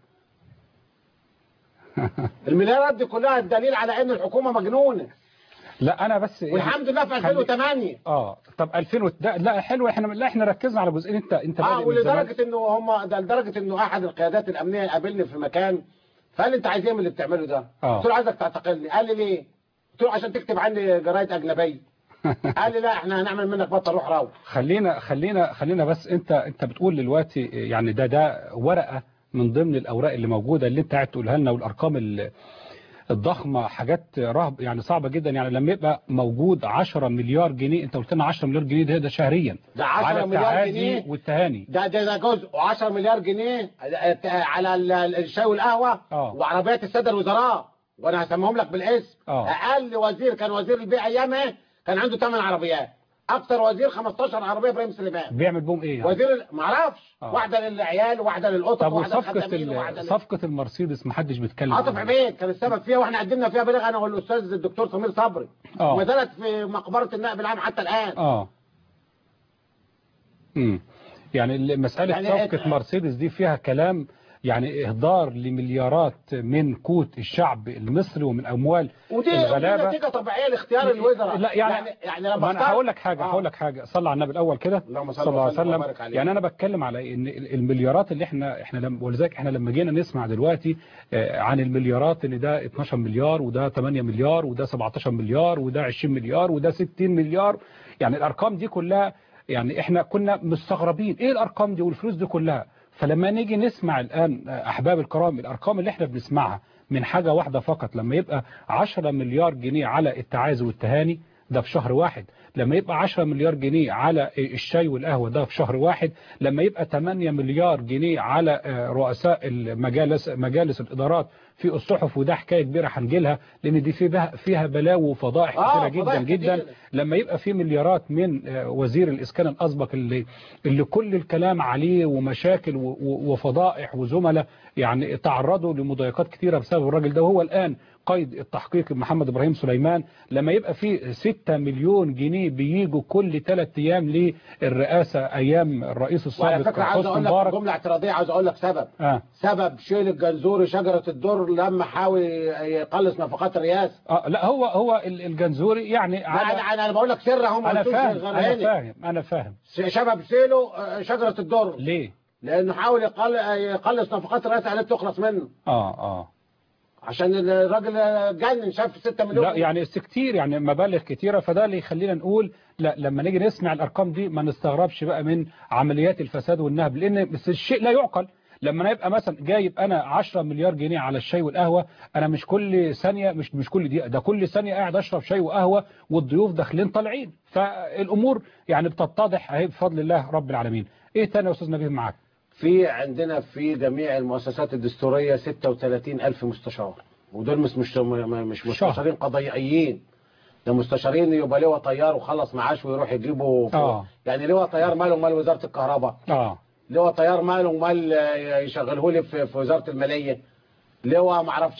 المليارات دي كلها الدليل على ان الحكومه مجنونه. لا انا بس والحمد لله في 2008. طب 2000 لا حلو. احنا ركزنا على جزئين. انت ولدرجه انه لدرجه انه احد القيادات الامنيه قابلني في مكان فقال لي انت عايز ايه من اللي بتعمله ده؟ قلت له عايزك تعتقلني. قال لي ليه؟ قلت له عشان تكتب عني جرايد اجنبيه. قال لي لا احنا هنعمل منك بطل روح. خلينا بس انت بتقول دلوقتي يعني ده ورقه من ضمن الاوراق اللي موجوده اللي انت قاعد تقولها لنا، والارقام الضخمه حاجات رهب يعني صعبه جدا. يعني لما يبقى موجود 10 مليار جنيه، انت قلت لنا 10 مليار جنيه ده شهريا. ده 10 مليار جنيه والتهاني ده جزء، و10 مليار جنيه على الشاي والقهوه وعربيات الساده الوزراء، وانا هسميهم لك بالاسم. اقل وزير كان وزير البيئه ايامها كان عنده 8 عربيات. اكتر وزير 15 عربيه ابراهيم سليمان. بيعمل بهم ايه يعني؟ وزير ما اعرفش. واحده للعيال وواحده للقطط وواحده للخدامين. صفقه المرسيدس ما حدش بيتكلم عاطف عبيد كان السبب فيها، واحنا قدمنا فيها بلاغ انا والاستاذ الدكتور سمير صبري. وما زالت في مقبره النائب العام حتى الان. يعني مساله يعني صفقه مرسيدس دي فيها كلام يعني اهدار لمليارات من قوت الشعب المصري ومن اموال الغلابه. ودي نتيجه طبيعيه لاختيار الوزراء. لا يعني لما انا هقول لك حاجه صلى على النبي الاول كده صلى الله عليه وسلم. يعني انا بتكلم على ان المليارات اللي احنا ولذلك احنا لما جينا نسمع دلوقتي عن المليارات ان ده 12 مليار وده 8 مليار وده 17 مليار وده 20 مليار وده 60 مليار. يعني الارقام دي كلها يعني احنا كنا مستغربين ايه الارقام دي والفلوس دي كلها. فلما نيجي نسمع الآن أحباب الكرام الأرقام اللي احنا بنسمعها من حاجة واحدة فقط، لما يبقى 10 مليار جنيه على التعازي والتهاني ده في شهر واحد، لما يبقى 10 مليار جنيه على الشاي والقهوة ده في شهر واحد، لما يبقى 8 مليار جنيه على رؤساء مجالس الإدارات في الصحف، وده حكاية كبيرة هنجيلها لأن دي فيها بلاوي وفضائح كتيرة جدا. لما يبقى في مليارات من وزير الإسكان الأسبق اللي كل الكلام عليه ومشاكل وفضائح وزملاء يعني تعرضوا لمضايقات كتيرة بسبب الراجل ده، وهو الآن قيد التحقيق محمد إبراهيم سليمان. لما يبقى في 6 مليون جنيه بييجوا كل 3 أيام للرئاسة أيام الرئيس السابق حسني مبارك. جملة اعتراضية عاوز أقول لك سبب. سبب شيل الجنزوري شجرة الدر لما حاول يقلص نفقات الرئاسة. لا هو الجنزوري يعني أنا بقول لك سر هم. أنا فاهم سبب شيله شجرة الدر ليه؟ لأنه حاول يقلص نفقات الرئاسة عليه تخلص منه. عشان الراجل جنن شاف 6 مليون. لا يعني كتير يعني مبالغ كتيرة، فده اللي يخلينا نقول لا لما نيجي نسمع الأرقام دي ما نستغربش بقى من عمليات الفساد والنهب، لأن بس الشيء لا يعقل. لما انا يبقى مثلا جايب انا 10 مليار جنيه على الشاي والقهوة، انا مش كل ثانية مش كل دقيقة، ده كل ثانية قاعد اشرب شاي وقهوة والضيوف داخلين طالعين، فالامور يعني بتتضح اهي بفضل الله رب العالمين. ايه تاني يا استاذ نبيه معاك؟ في عندنا في جميع المؤسسات الدستورية 36,000 مستشار، ودول مش مستشارين قضائيين، ده مستشارين يبقى لواء طيار وخلص معاش ويروح يجيبه يعني لواء طيار ماله مال وزارة الكهرباء، لواء طيار ماله مال يشغله لي في وزارة المالية، لواء ما اعرفش ايه.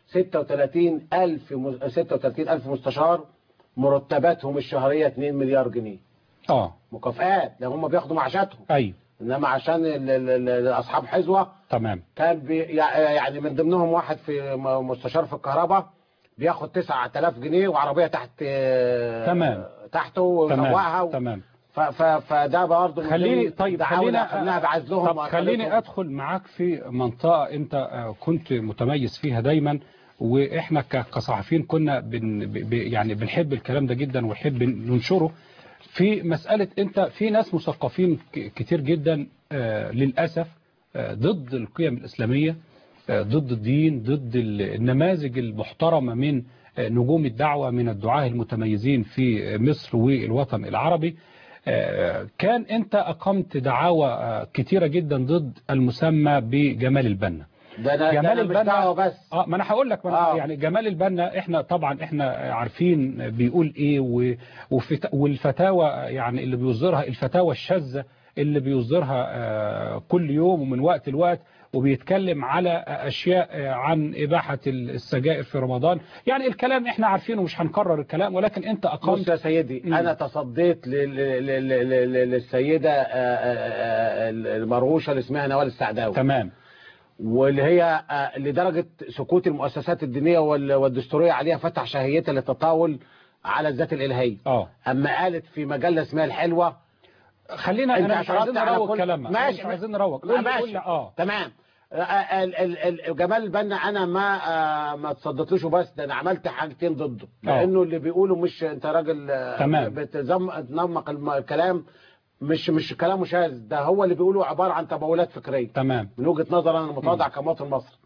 36 ألف مستشار مرتباتهم الشهرية 2 مليار جنيه مكافآت، لو هم بياخدوا معاشاتهم. ايوه. انما عشان اصحاب حزوه تمام. كان يعني من ضمنهم واحد في مستشار في الكهرباء بياخد 9000 جنيه وعربيه تمام تحته ويسوقها. تمام. فده برضه خلينا بعزلهم. طب خليني ادخل معاك في منطقه انت كنت متميز فيها دايما، واحنا كصحفيين كنا يعني بنحب الكلام ده جدا ونحب ننشره. في مساله انت في ناس مثقفين كتير جدا للاسف ضد القيم الاسلاميه، ضد الدين، ضد النماذج المحترمه من نجوم الدعوه، من الدعاة المتميزين في مصر والوطن العربي. كان انت اقمت دعاوى كتيرة جدا ضد المسمى بجمال البنا. جمال البنا مش دعوة بس. ما انا هقول لك. يعني جمال البنا احنا طبعا احنا عارفين بيقول ايه، والفتاوى يعني اللي بيصدرها الفتاوى الشاذة اللي بيصدرها كل يوم ومن وقت لوقت، وبيتكلم على أشياء عن إباحة السجائر في رمضان. يعني الكلام احنا عارفينه مش هنكرر الكلام، ولكن انت أقمت. بص يا سيدي، أنا تصديت للسيدة المرغوشة اللي اسمها نوال السعداوي. تمام. واللي هي لدرجة سكوت المؤسسات الدينية والدستورية عليها فتح شهيتها للتطاول على الذات الإلهية. أما قالت في مجلة اسمها الحلوة. خلينا انا مش عايزين نروج كلامنا. ماشي، مش عايزين نروج. ماشي. تمام. جمال البنا انا ما تصدتلوش، بس ده انا عملت حاجتين ضده. لانه اللي بيقوله مش انت راجل بتنمق الكلام، مش كلام شاذ، ده هو اللي بيقوله عباره عن تبولات فكريه. تمام. من وجهه نظر انا المتواضع كمواطن مصري.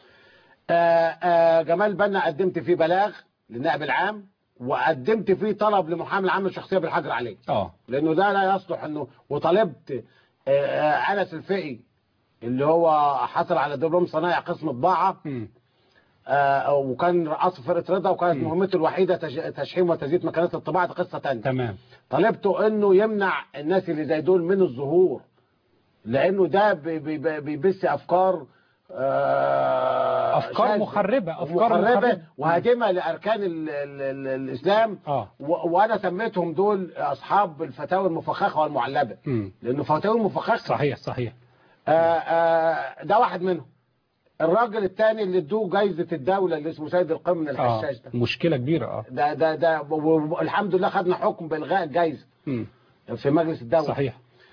جمال البنا قدمت فيه بلاغ للنائب العام، وقدمت فيه طلب لمحامي العام الشخصيه بالحجر عليه. لانه ده لا يصلح انه، وطلبت انس الفقي اللي هو حصل على دبلوم صنايع قسم طباعه، وكان رئيس فرقه رضا، وكانت مهمته الوحيده تشحيم وتزييت مكانات الطباعه، قصه ثانيه. تمام. طلبته انه يمنع الناس اللي زي دول من الظهور، لانه ده بيبث افكار مخربة، مخربة وهادمة لأركان الإسلام. وأنا سميتهم دول أصحاب الفتاوى المفخخة والمعلبة، لأنه فتاوى المفخخة. صحيح. ده واحد منهم. الراجل الثاني اللي ادوه جايزة الدولة اللي اسمه سيد القمن الحشاش، ده مشكلة كبيرة. ده الحمد لله خدنا حكم بإلغاء الجايزة في مجلس الدولة. صحيح.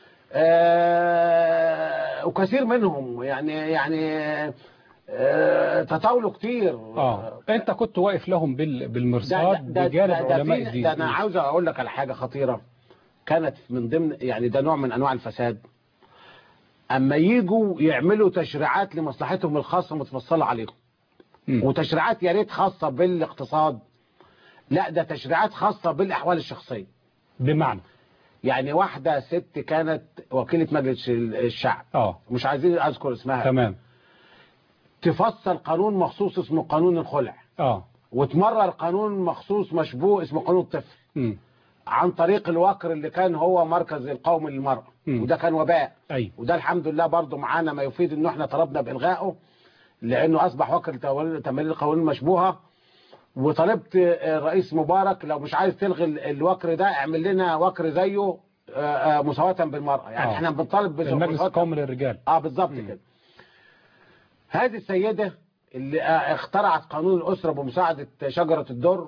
وكثير منهم يعني تطاولوا كتير. انت كنت واقف لهم بالمرصاد بجانب علماء الدين. ده انا عاوز اقول لك على حاجه خطيره كانت من ضمن، يعني ده نوع من انواع الفساد. اما يجوا يعملوا تشريعات لمصلحتهم الخاصه متفصله عليهم، وتشريعات يا ريت خاصه بالاقتصاد، لا ده تشريعات خاصه بالاحوال الشخصيه. بمعنى يعني واحده ست كانت وكيله مجلس الشعب، مش عايزين اذكر اسمها. تمام. تفصل قانون مخصوص اسمه قانون الخلع، وتمرر قانون مخصوص مشبوه اسمه قانون الطفل، عن طريق الوكر اللي كان هو مركز القومي للمرأة، وده كان وباء. وده الحمد لله برضو معانا ما يفيد انه احنا طلبنا بإلغائه، لانه اصبح وكر تمرير القوانين المشبوهة. وطلبت الرئيس مبارك لو مش عايز تلغي الوكر ده اعمل لنا وكر زيه مساواة بالمرأة. يعني احنا بنطالب المجلس القومي للرجال. بالظبط كده. هذه السيدة اللي اخترعت قانون الأسرة بمساعدة شجرة الدر،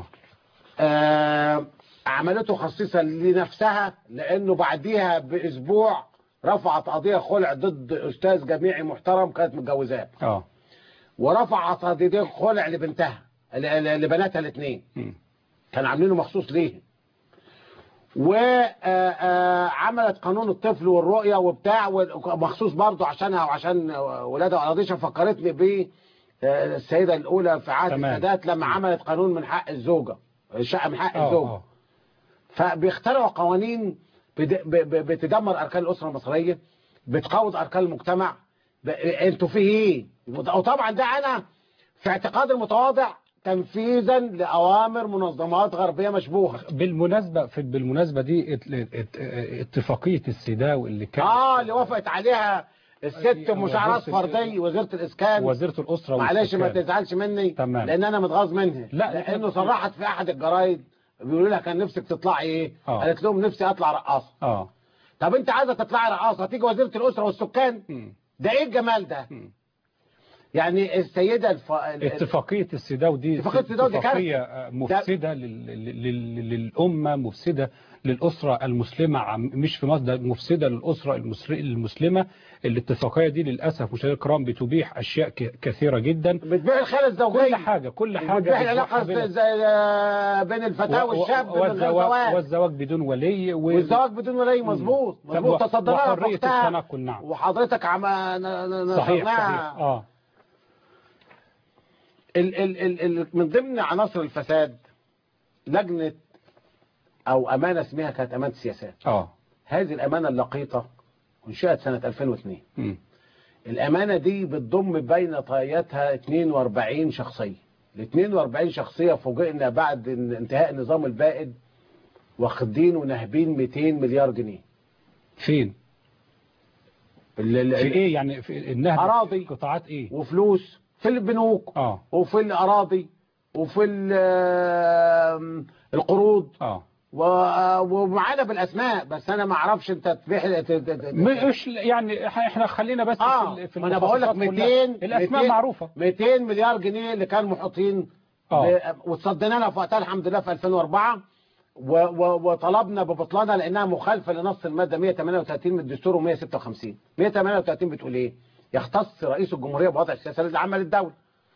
عملته خصيصا لنفسها، لأنه بعديها بأسبوع رفعت قضية خلع ضد أستاذ جامعي محترم كانت متجوزاه. ورفعت قضية خلع لبنتها لبناتها الاثنين، كانوا عاملينه مخصوص ليه. وعملت قانون الطفل والرؤية وبتاع مخصوص برضه عشانها وعشان ولادها. وقضيتها فكرتني بالسيدة الأولى في عهد السادات لما عملت قانون من حق الزوجة، الشقة من حق الزوج. فبيخترعوا قوانين بتدمر أركان الأسرة المصرية، بتقوض أركان المجتمع. انتوا فيه ايه؟ وطبعا ده أنا في اعتقاد المتواضع تنفيذا لأوامر منظمات غربية مشبوهة. بالمناسبة دي اتفاقية السيداو اللي كانت اللي وافقت عليها الست ام شعر اصفر دي وزيره الاسكان، وزيره الاسره معلش ما والسكان. تزعلش مني، تمام. لان انا متغاظ منها، لا، لانه صرحت في احد الجرايد بيقولوا لها كان نفسك تطلعي ايه؟ قالت لهم نفسي اطلع رقاصه. طب انت عايزه تطلعي رقاصه تيجي وزيره الاسره والسكان؟ ده ايه الجمال ده؟ يعني السيده اتفاقيه السيداو دي اتفاقيه مفسده للامه، مفسده للاسره المسلمه، مش في مصر، ده مفسده للاسره المسلمه. الاتفاقيه دي للاسف مشاهدينا الكرام بتبيح اشياء كثيره جدا، بتبيع الخيانه الزوجيه، كل حاجه بتبيع العلاقه بين الفتاه والشاب، والزواج بدون ولي والزواج بدون ولي. مظبوط تصدرها وحريه التنقل. نعم. وحضرتك صحيح. من ضمن عناصر الفساد لجنة أو أمانة اسمها كانت أمانة السياسات. هذه الأمانة اللقيطة انشئت سنة 2002. الأمانة دي بتضم بين طياتها 42 شخصية. ال 42 شخصية فوجئنا بعد انتهاء النظام البائد واخدين ونهبين 200 مليار جنيه. فين؟ في ايه يعني؟ في النهب؟ أراضي، قطاعات ايه؟ وفلوس في البنوك، وفي الأراضي، وفي القروض، ومعانا بالأسماء، بس أنا ما أعرفش أنت مش يعني احنا خلينا بس في أنا بقول لك 200 الأسماء معروفة. 200 مليار جنيه اللي كانوا محطين، وتصدينا لها في وقتها الحمد لله في 2004، وطلبنا ببطلانها لأنها مخالفة لنص المادة 138 من الدستور و156. 138 بتقول إيه؟ يختص رئيس الجمهورية بوضع السياسة العامة للدولة.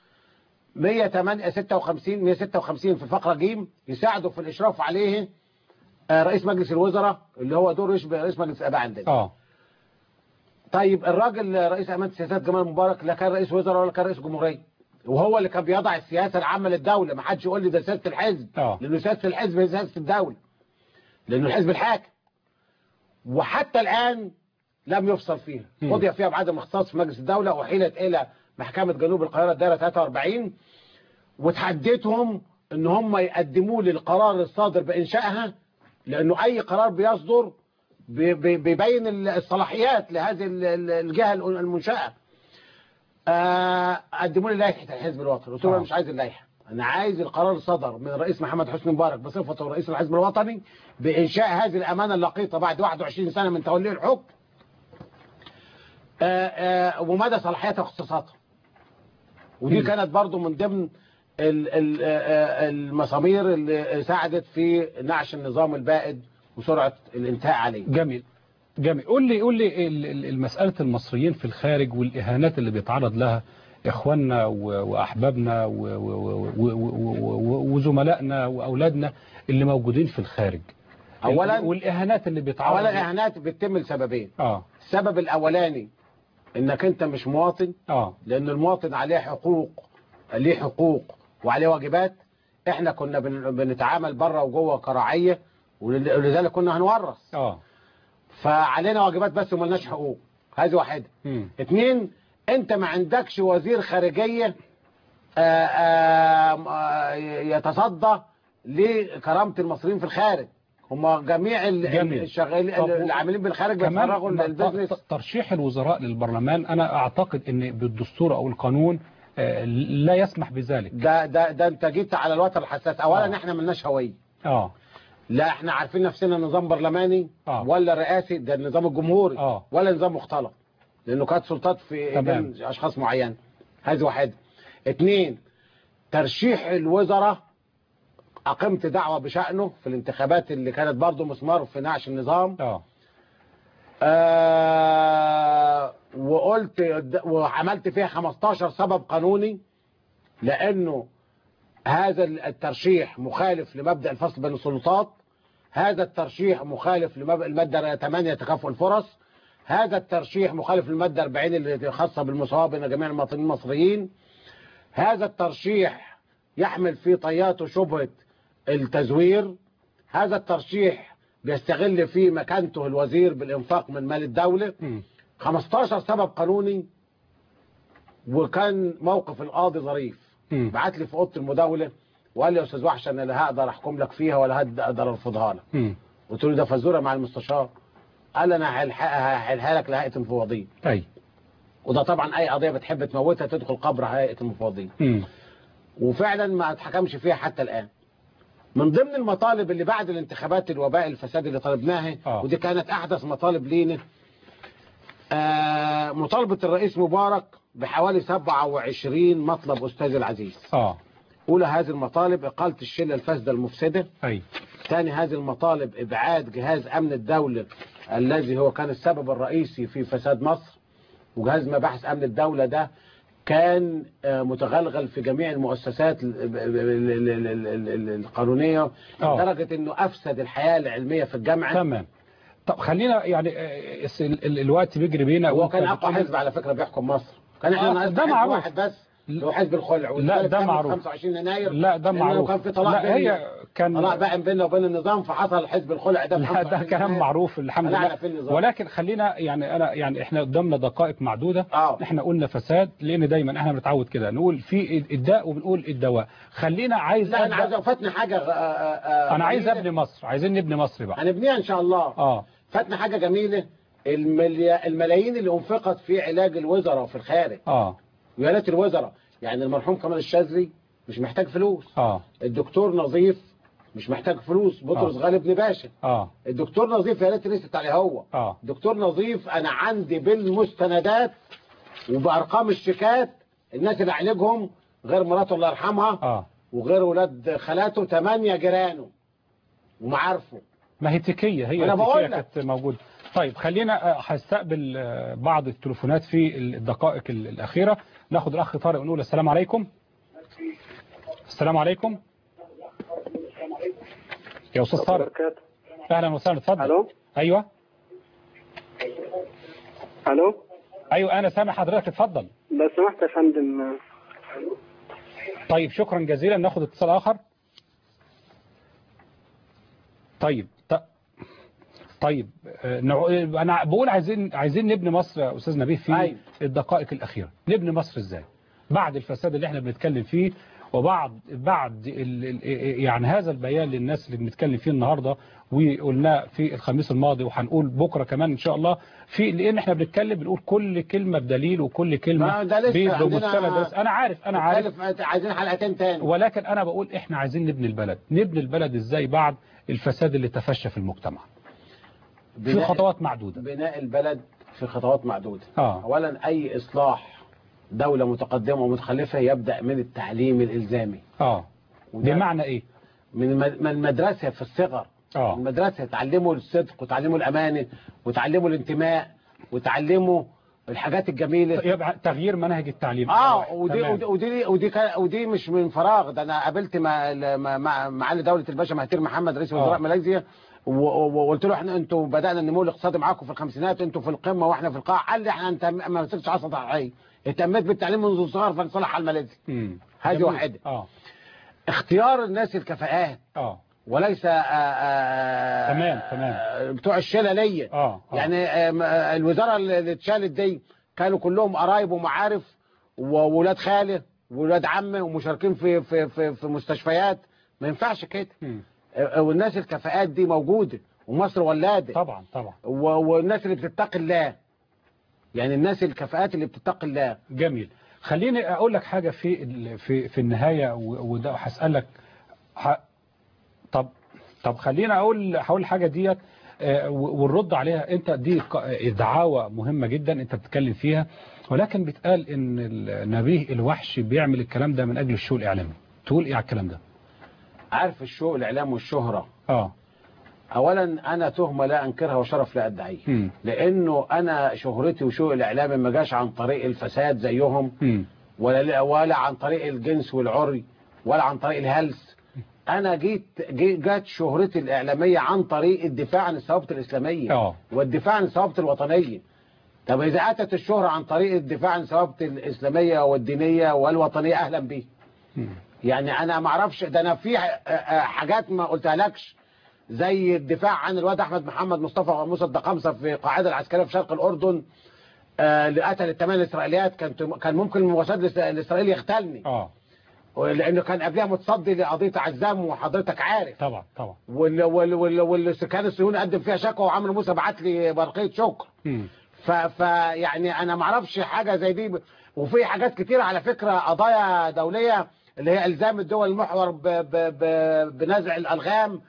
156 في الفقرة ج يساعده في الإشراف عليه رئيس مجلس الوزراء اللي هو دور يشبه رئيس مجلس الآباء عندنا. طيب الراجل رئيس أمانة السياسات جمال مبارك لا كان رئيس وزراء ولا كان رئيس جمهورية، وهو اللي كان بيضع السياسة العامة للدولة. ما حدش يقول لي ده سياسة الحزب، لأنه سياسة الحزب هي سياسة الدولة، لأنه الحزب الحاكم. وحتى الآن لم يفصل فيها، قضي فيها بعدم اختصاص في مجلس الدولة، وحيلت إلى محكمة جنوب القاهرة الدائرة 43، وتحديتهم ان هم يقدموا لي القرار الصادر بإنشائها، لأنه أي قرار بيصدر بيبين الصلاحيات لهذه الجهة المنشأة. قدموا لي لائحة الحزب الوطني، قلت لهم أنا مش عايز اللائحة، أنا عايز القرار الصدر من الرئيس محمد حسني مبارك بصفته رئيس الحزب الوطني بإنشاء هذه الأمانة اللقيطة بعد 21 سنة من توليه الحكم، ومدى صلاحياتها واختصاصاتها. ودي كانت برضو من ضمن المسامير اللي ساعدت في نعش النظام البائد وسرعة الانتهاء عليه. جميل. قول لي مسألة المصريين في الخارج والإهانات اللي بيتعرض لها إخواننا وأحبابنا وزملائنا وأولادنا اللي موجودين في الخارج. أولا والإهانات اللي بيتعرض أولا الإهانات بتتم لسببين. السبب الأولاني إنك أنت مش مواطن، لأن المواطن عليه حقوق، ليه حقوق وعليه واجبات. احنا كنا بنتعامل بره وجوه كراعيه، ولذلك كنا هنورث. فعلينا واجبات بس وملناش حقوق. هذه واحده. 2 انت ما عندكش وزير خارجيه يتصدى لكرامه المصريين في الخارج. هم جميع الشغالين العاملين بالخارج بيتفرغوا للبزنس. ترشيح الوزراء للبرلمان انا اعتقد ان بالدستور او القانون لا يسمح بذلك. ده انت جيت على الوتر الحساس. اولا احنا ملناش هويه. لا احنا عارفين نفسنا نظام برلماني ولا رئاسي، ده النظام الجمهوري ولا نظام مختلط، لانه كانت سلطات في ايدين اشخاص معين. هذه واحده. 2 ترشيح الوزراء أقمت دعوة بشأنه في الانتخابات اللي كانت برضو مسمار في نعش النظام. وقلت وعملت فيها 15 سبب قانوني، لأنه هذا الترشيح مخالف لمبدأ الفصل بين السلطات، هذا الترشيح مخالف للمادة 8 تكافؤ الفرص، هذا الترشيح مخالف للمادة 40 اللي خاصة بالمساواة بين جميع المواطنين المصريين، هذا الترشيح يحمل في طياته شبهة التزوير، هذا الترشيح بيستغل في مكانته الوزير بالإنفاق من مال الدولة. 15 سبب قانوني. وكان موقف القاضي ظريف، بعت لي في اوضه المداوله وقال لي يا استاذ وحش انا لا هقدر احكم لك فيها ولا هقدر ارفضها لك. قلت له ده فزوره مع المستشار. قال انا هحلها لك لهيئه مفوضين. وده طبعا اي قضيه بتحب تموتها تدخل قبر هيئه المفوضين. وفعلا ما اتحكمش فيها حتى الان. من ضمن المطالب اللي بعد الانتخابات الوباء الفساد اللي طلبناها ودي كانت احدث مطالب لينا، مطالبه الرئيس مبارك بحوالي 27 مطلب استاذ العزيز. اولى هذه المطالب اقاله الشله الفاسده المفسده. ثاني هذه المطالب ابعاد جهاز امن الدوله الذي هو كان السبب الرئيسي في فساد مصر. وجهاز مباحث امن الدوله ده كان متغلغل في جميع المؤسسات القانونيه لدرجه انه افسد الحياه العلميه في الجامعه. تمام. طب خلينا يعني الوقت بيجري بينا. هو كان اقوى حزب على فكره بيحكم مصر. كان احنا ناقصنا حزب واحد بس اللي هو حزب الخلع. لا ده معروف. 25 يناير. لا ده معروف. كان في طلاق طلاق بقى بيننا وبين النظام فحصل حزب الخلع ده. لا ده كلام معروف الحمد لله. ولكن خلينا يعني احنا قدامنا دقائق معدوده. احنا قلنا فساد لان دايما احنا بنتعود كده نقول في الداء وبنقول الدواء. خلينا انا عايز فاتنا حاجه. انا عايز ابني مصر. عايزين نبني مصر بقى. هنبنيها ان شاء الله. فاتنا حاجه جميله. الملايين اللي انفقت في علاج الوزراء في الخارج. ويالات الوزراء. يعني المرحوم كمال الشاذلي مش محتاج فلوس. الدكتور نظيف مش محتاج فلوس. بطرس غالب بن باشا. الدكتور نظيف يا ريت رست عليه هو. الدكتور نظيف انا عندي بالمستندات وبارقام الشيكات الناس اللي عالجهم غير مراته الله يرحمها وغير ولاد خالاته 8 جيرانه ومعارفه. ما هي تكيه هي التكيه كانت موجوده. طيب خلينا هستقبل بعض التليفونات في الدقائق الأخيرة. ناخد الأخ طارق ونقول السلام عليكم. السلام عليكم يا أستاذ طارق. أهلا وسهلا اتفضل. ألو. أيوة. ألو. أيوة أنا سامع حضرتك اتفضل. لو سمحت يا فندم. طيب شكرا جزيلا. ناخد اتصال آخر. طيب انا بقول عايزين نبني مصر يا استاذ نبيه في الدقائق الاخيره. نبني مصر ازاي بعد الفساد اللي احنا بنتكلم فيه بعد يعني هذا البيان للناس اللي بنتكلم فيه النهارده وقلناه في الخميس الماضي وهنقول بكره كمان ان شاء الله في لان احنا بنقول كل كلمه بدليل وكل كلمه بمستند. انا عارف عايزين حلقتين تاني. ولكن انا بقول احنا عايزين نبني البلد ازاي بعد الفساد اللي تفشى في المجتمع. في خطوات معدودة. بناء البلد في خطوات معدودة. أولا أي إصلاح دولة متقدمة ومتخلفة يبدأ من التعليم الإلزامي. بمعنى إيه؟ من المدرسة في الصغر. المدرسة تعلموا الصدق وتعلموا الأمانة وتعلموا الانتماء وتعلموا الحاجات الجميلة. يبقى تغيير منهج التعليم. ودي مش من فراغ. ده أنا قابلت معالي دولة الباشا مهاتير محمد رئيس وزراء ماليزيا وقلت له احنا انتوا بدأنا النمو الاقتصادي معاكم في الخمسينات انتوا في القمة واحنا في القاع. قال لي احنا ما مسكتش عصا صحية. اهتميت بالتعليم منذ الصغر فلصالح الماليزي. هذه واحدة. اختيار الناس الكفاءات. وليس تمام بتوع الشلالية. يعني الوزارة اللي اتشالت دي كانوا كلهم قرايب ومعارف وولاد خاله وولاد عمه ومشاركين في مستشفيات. ما ينفعش كده. والناس الكفاءات دي موجودة ومصر ولادة. طبعا والناس اللي بتتقي الله. يعني الناس الكفاءات اللي بتتقي الله. جميل. خليني اقول لك حاجة في النهاية وده هسألك طب خلينا هقول حاجة ديت ونرد عليها. انت دي دعاوى مهمة جدا انت بتتكلم فيها ولكن بتقال ان نبيه الوحش بيعمل الكلام ده من اجل الشو الاعلامي. تقول ايه على الكلام ده؟ عارف الشو الاعلام والشهرة. اولا انا تهمة لا انكرها وشرف لا ادعيه. لانه انا شهرتي وشو الاعلام ما جاش عن طريق الفساد زيهم ولا عن طريق الجنس والعري ولا عن طريق الهلس. انا جات شهرتي الاعلامية عن طريق الدفاع عن الثوابت الاسلامية والدفاع عن الثوابت الوطنية. طب اذا اتت الشهرة عن طريق الدفاع عن الثوابت الاسلامية والدينية والوطنية اهلا به. يعني انا ما اعرفش. ده انا في حاجات ما قلتها لكش زي الدفاع عن الواد احمد محمد مصطفى موسى الدقمصة في القاعده العسكريه في شرق الاردن اللي قتل ال8 اسرائيليات. كان ممكن الموساد الاسرائيلي يغتالني. لانه كان قبلها متصدي لقضيه عزام وحضرتك عارف. طبعا والسكان الصهيوني قدم فيها شكوى وعمرو موسى بعت لي برقيه شكر. يعني انا ما اعرفش حاجه زي دي. وفي حاجات كتير على فكره، قضايا دوليه اللي هي الزام الدول المحور بنزع الالغام،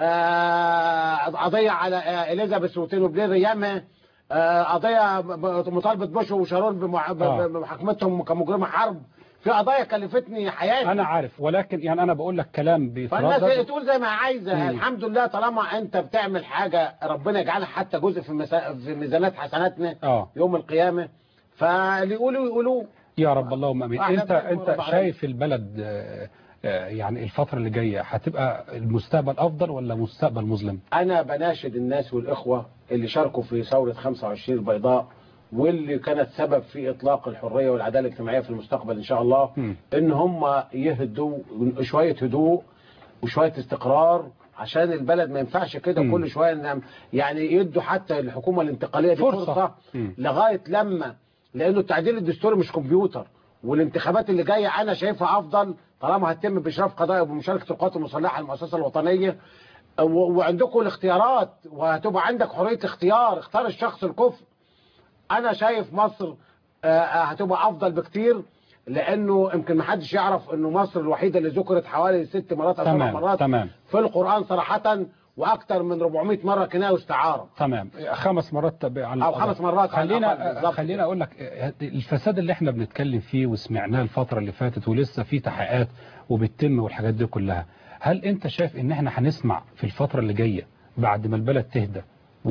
قضيه على اليزابيث وتينو بلير ايامها، قضيه مطالبه بوش وشارون بمحاكمتهم كمجرمه حرب. في قضايا كلفتني حياتي. انا عارف، ولكن يعني انا بقول لك كلام فالناس بيتردد. تقول زي ما عايزه. الحمد لله طالما انت بتعمل حاجه ربنا يجعلها حتى جزء في ميزانات حسناتنا يوم القيامه. فاللي يقولوا يقولوا يا رب اللهم امين. انت عليك. شايف البلد يعني الفتره اللي جايه هتبقى المستقبل افضل ولا مستقبل مظلم؟ انا بناشد الناس والاخوه اللي شاركوا في ثوره 25 البيضاء، واللي كانت سبب في اطلاق الحريه والعداله الاجتماعيه في المستقبل ان شاء الله، ان هم يهدوا شويه هدوء وشويه استقرار، عشان البلد ما ينفعش كده كل شويه. يعني يدوا حتى الحكومه الانتقاليه دي فرصه لغايه لما، لانه التعديل الدستوري مش كمبيوتر، والانتخابات اللي جايه انا شايفها افضل طالما هتتم باشراف قضائي وبمشاركه القوات المسلحه المؤسسه الوطنيه، وعندكم الاختيارات وهتبقى عندك حريه اختار الشخص الكفء. انا شايف مصر هتبقى افضل بكتير، لانه يمكن ما حدش يعرف انه مصر الوحيده اللي ذكرت حوالي 6 مرات او 7 مرات في القران صراحه، واكثر من 400 مره كنايه واستعاره. تمام. 5 مرات على او 5 مرات. خلينا اقول لك الفساد اللي احنا بنتكلم فيه وسمعناه الفتره اللي فاتت ولسه في تحقيقات وبتتم والحاجات دي كلها، هل انت شايف ان احنا هنسمع في الفتره اللي جايه بعد ما البلد تهدى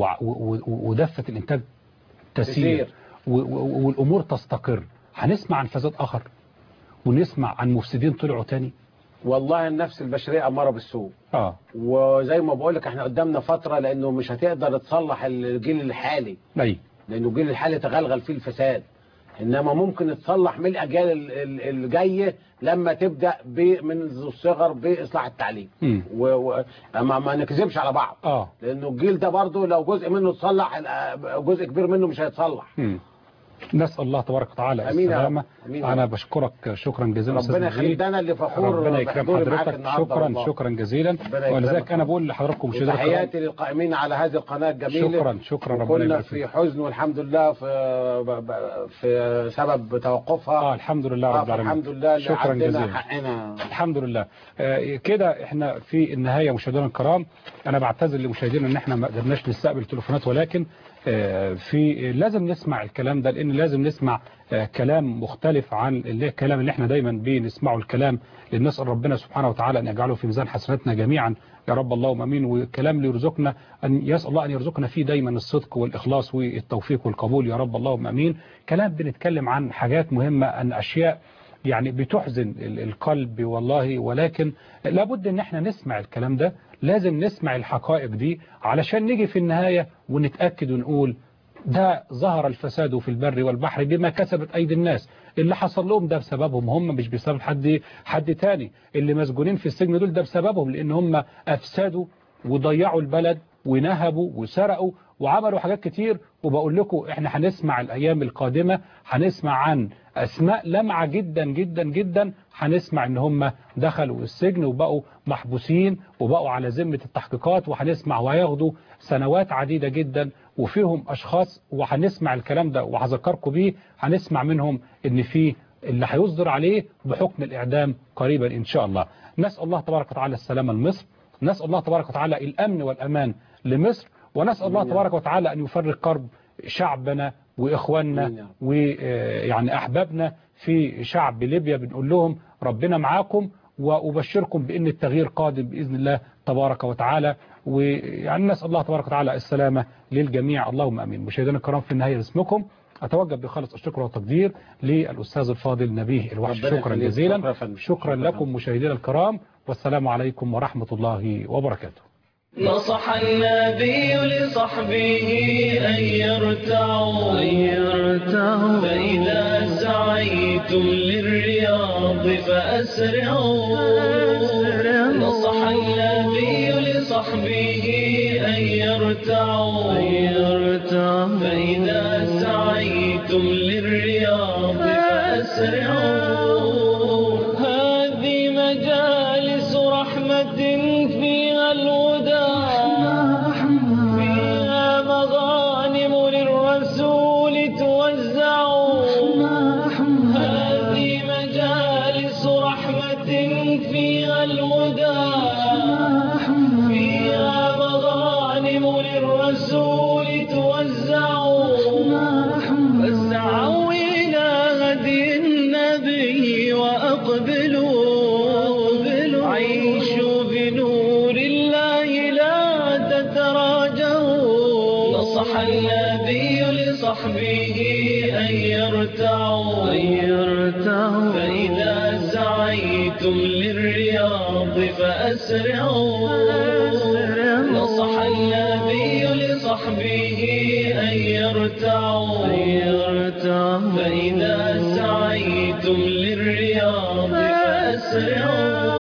ودفه الانتاج تسير والامور تستقر، هنسمع عن فساد اخر ونسمع عن مفسدين طلعوا تاني؟ والله النفس البشريه اماره بالسوء. وزي ما بقول لك احنا قدامنا فتره، لانه مش هتقدر تصلح الجيل الحالي. لانه الجيل الحالي تغلغل فيه الفساد، انما ممكن تصلح من الاجيال الجايه لما تبدا منذ الصغر باصلاح التعليم. ما نكذبش على بعض. لانه الجيل ده برضه لو جزء منه تصلح، جزء كبير منه مش هيتصلح. نسأل الله تبارك وتعالى السلامة. أنا بشكرك شكرا جزيلا. ربنا يخليك، ده أنا اللي فخور. ربنا يكرم حضرتك. شكرا جزيلا. ولذلك أنا بقول لحضراتكم مشاهدينا الكرام، تحياتي للقائمين على هذه القناة الجميلة. شكرا ربنا كنا في حزن والحمد لله في سبب توقفها. الحمد لله رب العالمين. الحمد لله. شكرا جزيلا. حقنا الحمد لله. كده احنا في النهاية مشاهدينا الكرام، أنا بعتذر لمشاهدينا إن احنا ما قدرناش نستقبل تليفونات، ولكن لازم نسمع الكلام ده، لأن لازم نسمع كلام مختلف عن الكلام اللي احنا دايما بنسمعه، الكلام اللي نسأل ربنا سبحانه وتعالى أن يجعله في ميزان حسناتنا جميعا يا رب اللهم امين. والكلام اللي يرزقنا يسأل الله أن يرزقنا فيه دايما الصدق والإخلاص والتوفيق والقبول يا رب اللهم امين. كلام بنتكلم عن حاجات مهمة، عن أشياء يعني بتحزن القلب والله، ولكن لابد ان احنا نسمع الكلام ده، لازم نسمع الحقائق دي علشان نيجي في النهاية ونتأكد ونقول ده ظهر الفساد في البر والبحر بما كسبت أيدي الناس. اللي حصل لهم ده بسببهم هم، مش بسبب حد تاني. اللي مسجونين في السجن دول ده بسببهم، لأن هم أفسدوا وضيعوا البلد ونهبوا وسرقوا وعملوا حاجات كتير. وبقول لكم احنا هنسمع الأيام القادمة، هنسمع عن أسماء لمعة جدا جدا جدا، هنسمع ان هم دخلوا السجن وبقوا محبوسين وبقوا على ذمة التحقيقات، وهنسمع وهياخدوا سنوات عديدة جدا، وفيهم أشخاص وهنسمع الكلام ده وهذكركم بيه، هنسمع منهم ان في اللي هيصدر عليه بحكم الإعدام قريبا إن شاء الله. نسأل الله تبارك وتعالى السلامة لمصر، نسأل الله تبارك وتعالى الأمن والأمان لمصر، ونسأل الله تبارك وتعالى أن يفرج كرب شعبنا وإخواننا ويعني أحبابنا في شعب ليبيا. بنقول لهم ربنا معاكم، وأبشركم بأن التغيير قادم بإذن الله تبارك وتعالى. ويعني نسأل الله تبارك وتعالى السلامة للجميع اللهم أمين. مشاهدينا الكرام في النهاية اسمكم أتوجه بخالص الشكر والتقدير للأستاذ الفاضل نبيه الوحش. شكرا جزيلا. شكرا لكم مشاهدينا الكرام، والسلام عليكم ورحمة الله وبركاته. نصح النبي لصحبه أن يرتعوا فإذا سعيتم للرياض فأسرعوا. نصح النبي لصحبه أن يرتعوا فإذا سعيتم للرياض فأسرعوا. هذه مجالس رحمة فيها الهدى، فيها مغانم للرسول. النبي لصحبه أن يرتعوا فإذا سعيتم للرياض فأسرعوا نصح النبي لصحبه أن يرتعوا فإذا سعيتم للرياض فأسرعوا